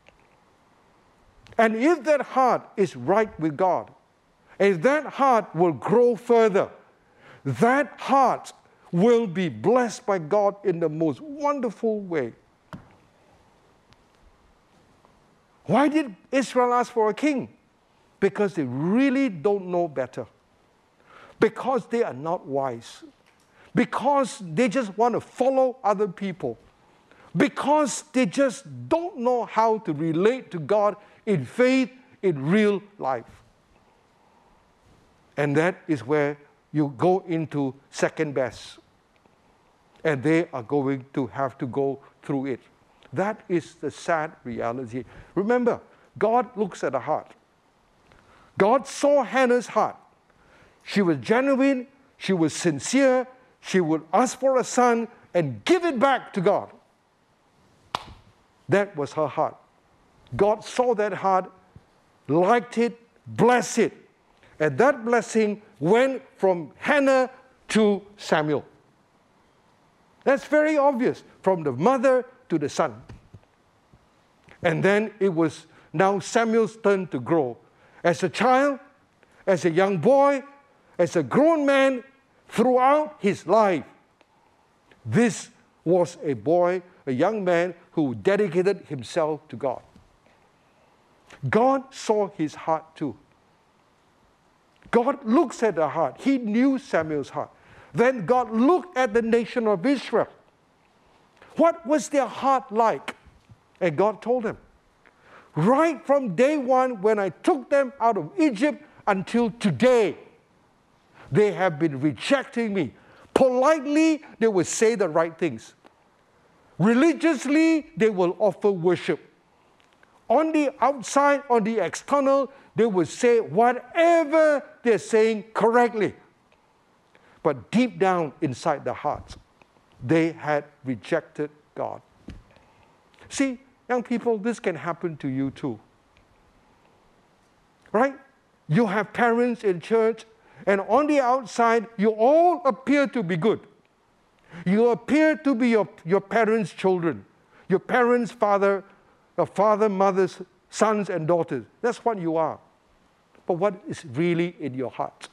And if that heart is right with God, if that heart will grow further, that heart will be blessed by God in the most wonderful way. Why did Israel ask for a king? Because they really don't know better. Because they are not wise. Because they just want to follow other people. Because they just don't know how to relate to God in faith, in real life. And that is where you go into second best. And they are going to have to go through it. That is the sad reality. Remember, God looks at the heart. God saw Hannah's heart. She was genuine, she was sincere, she would ask for a son and give it back to God. That was her heart. God saw that heart, liked it, blessed it. And that blessing went from Hannah to Samuel. That's very obvious, from the mother to the son. And then it was now Samuel's turn to grow. As a child, as a young boy, as a grown man, throughout his life, this was a boy, a young man who dedicated himself to God. God saw his heart too. God looks at the heart. He knew Samuel's heart. Then God looked at the nation of Israel. What was their heart like? And God told him, right from day one when I took them out of Egypt until today, they have been rejecting me. Politely, they will say the right things. Religiously, they will offer worship. On the outside, on the external, they will say whatever they're saying correctly. But deep down inside the heart, they had rejected God. See, young people, this can happen to you too. Right? You have parents in church, and on the outside, you all appear to be good. You appear to be your parents' children, your parents' father, mother's sons and daughters. That's what you are. But what is really in your heart?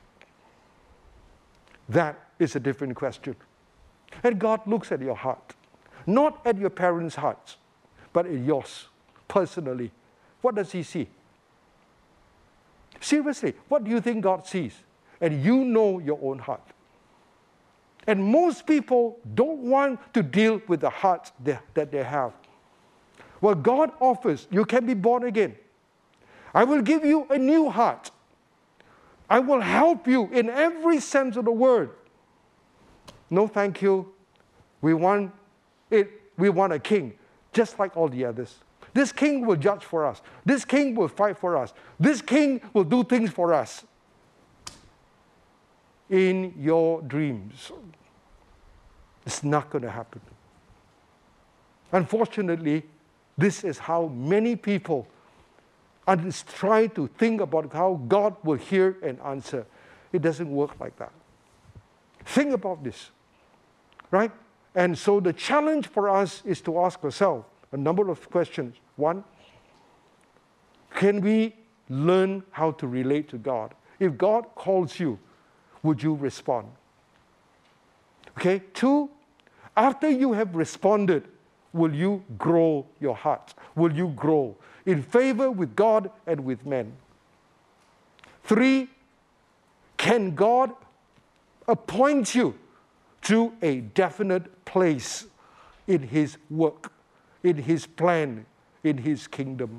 That is a different question. And God looks at your heart, not at your parents' hearts, but in yours, personally. What does He see? Seriously, what do you think God sees? And you know your own heart. And most people don't want to deal with the hearts that they have. Well, God offers, you can be born again. I will give you a new heart. I will help you in every sense of the word. No, thank you. We want a king, just like all the others. This king will judge for us. This king will fight for us. This king will do things for us. In your dreams, it's not going to happen. Unfortunately, this is how many people and try to think about how God will hear and answer. It doesn't work like that. Think about this, right? And so the challenge for us is to ask ourselves a number of questions. One, can we learn how to relate to God? If God calls you, would you respond? Okay, two, after you have responded, will you grow your heart? Will you grow in favor with God and with men? Three, can God appoint you to a definite place in His work, in His plan, in His kingdom?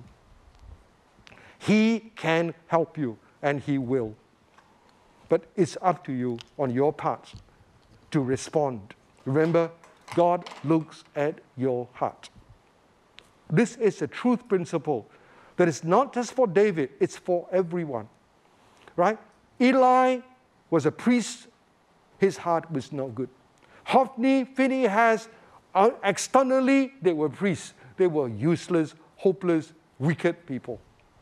He can help you, and He will. But it's up to you on your part to respond. Remember, God looks at your heart. This is a truth principle that is not just for David, it's for everyone. Right? Eli was a priest, his heart was not good. Hophni, Phinehas, externally they were priests. They were useless, hopeless, wicked people.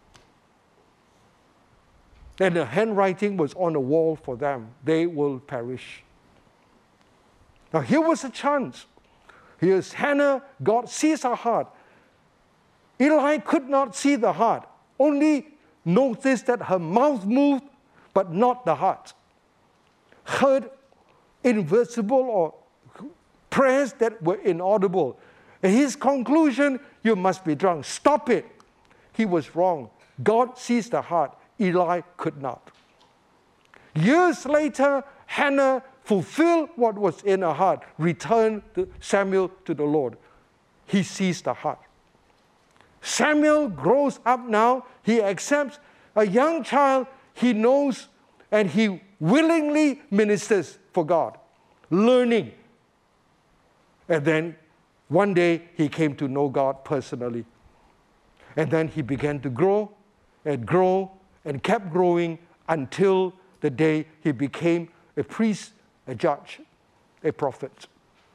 And the handwriting was on the wall for them. They will perish. Now here was a chance. Here's Hannah. God sees her heart. Eli could not see the heart, only noticed that her mouth moved, but not the heart. Heard invisible or prayers that were inaudible. And his conclusion, you must be drunk. Stop it. He was wrong. God sees the heart. Eli could not. Years later, Hannah fulfilled what was in her heart, returned Samuel to the Lord. He sees the heart. Samuel grows up now. He accepts a young child. He knows and he willingly ministers for God, learning. And then one day he came to know God personally. And then he began to grow and kept growing until the day he became a priest, a judge, a prophet.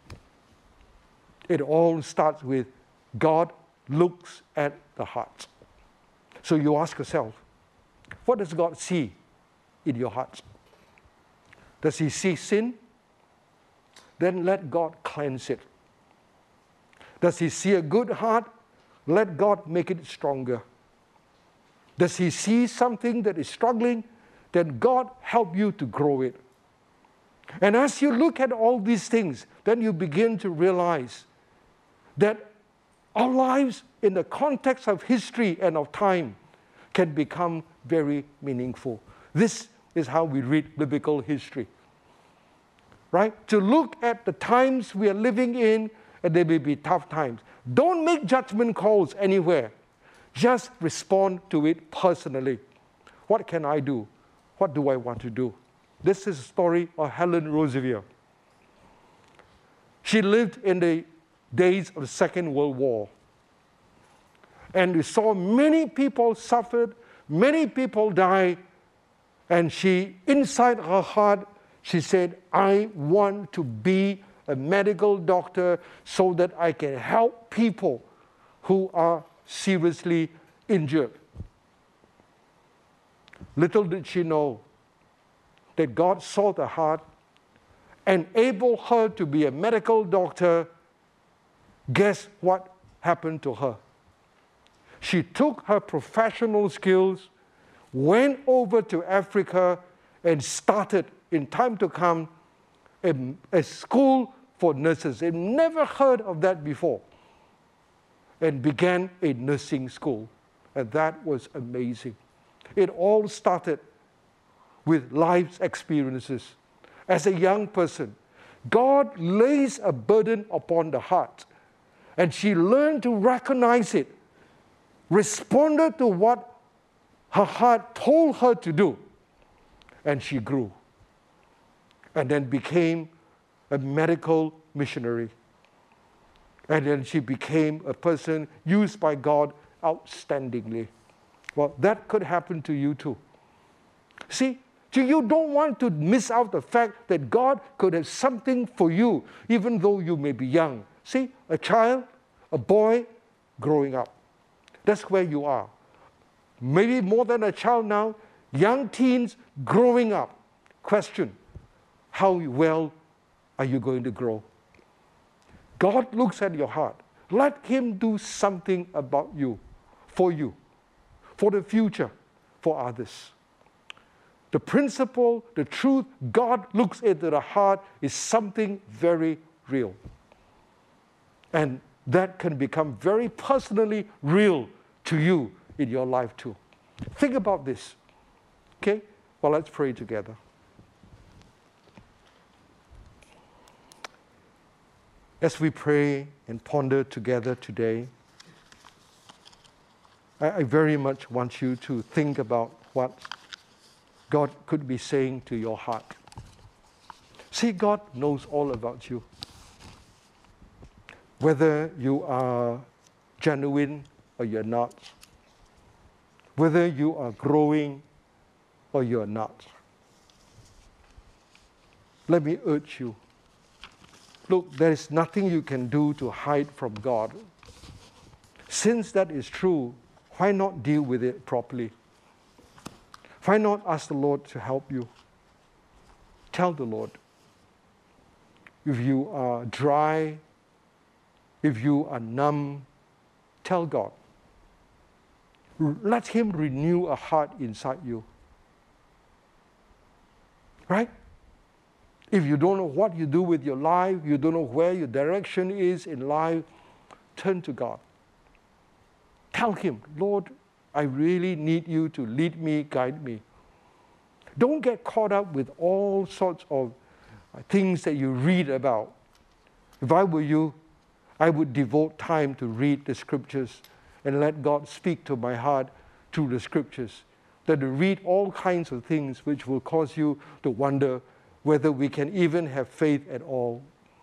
It all starts with God looks at the heart. So you ask yourself, what does God see in your heart? Does He see sin? Then let God cleanse it. Does He see a good heart? Let God make it stronger. Does He see something that is struggling? Then God help you to grow it. And as you look at all these things, then you begin to realize that our lives in the context of history and of time can become very meaningful. This is how we read biblical history. Right? To look at the times we are living in, and they may be tough times. Don't make judgment calls anywhere. Just respond to it personally. What can I do? What do I want to do? This is a story of Helen Roosevelt. She lived in the days of the Second World War. And we saw many people suffered, many people die. And she, inside her heart, she said, I want to be a medical doctor so that I can help people who are seriously injured. Little did she know that God saw the heart, enabled her to be a medical doctor. Guess what happened to her? She took her professional skills, went over to Africa, and started, in time to come, a school for nurses. They'd never heard of that before. And began a nursing school. And that was amazing. It all started with life's experiences. As a young person, God lays a burden upon the heart. And she learned to recognize it, responded to what her heart told her to do, and she grew. And then became a medical missionary. And then she became a person used by God outstandingly. Well, that could happen to you too. See, you don't want to miss out the fact that God could have something for you, even though you may be young. See, a child, a boy growing up. That's where you are. maybe more than a child now, young teens growing up, question, how well are you going to grow? God looks at your heart. Let Him do something about you, for the future, for others. The principle, the truth, God looks into the heart is something very real. And that can become very personally real to you in your life too. Think about this. Okay? Well, let's pray together. As we pray and ponder together today, I very much want you to think about what God could be saying to your heart. See, God knows all about you. Whether you are genuine or you're not. Whether you are growing or you're not. Let me urge you. Look, there is nothing you can do to hide from God. Since that is true, why not deal with it properly? Why not ask the Lord to help you? Tell the Lord. If you are dry, if you are numb, tell God. Let Him renew a heart inside you. Right? If you don't know what you do with your life, you don't know where your direction is in life, turn to God. Tell Him, Lord, I really need you to lead me, guide me. Don't get caught up with all sorts of things that you read about. If I were you, I would devote time to read the Scriptures and let God speak to my heart through the Scriptures. That to read all kinds of things which will cause you to wonder whether we can even have faith at all.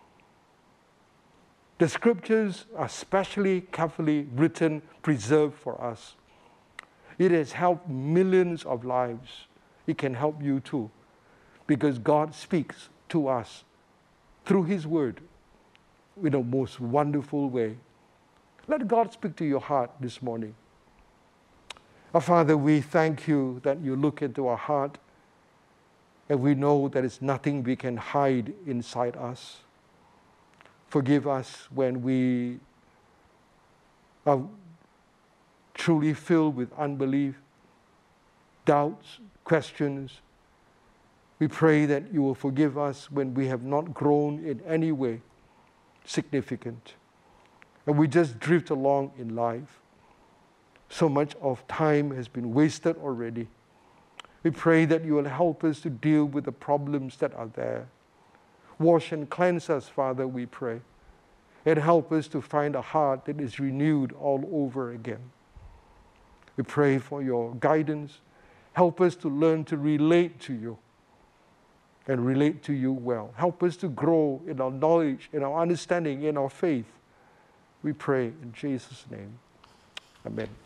The Scriptures are specially, carefully written, preserved for us. It has helped millions of lives. It can help you too, because God speaks to us through His Word in a most wonderful way. Let God speak to your heart this morning. Our Father, we thank you that you look into our heart, and we know there is nothing we can hide inside us. Forgive us when we are truly filled with unbelief, doubts, questions. We pray that you will forgive us when we have not grown in any way significant, and we just drift along in life. So much of time has been wasted already. We pray that you will help us to deal with the problems that are there. Wash and cleanse us, Father, we pray, and help us to find a heart that is renewed all over again. We pray for your guidance. Help us to learn to relate to you and relate to you well. Help us to grow in our knowledge, in our understanding, in our faith. We pray in Jesus' name. Amen.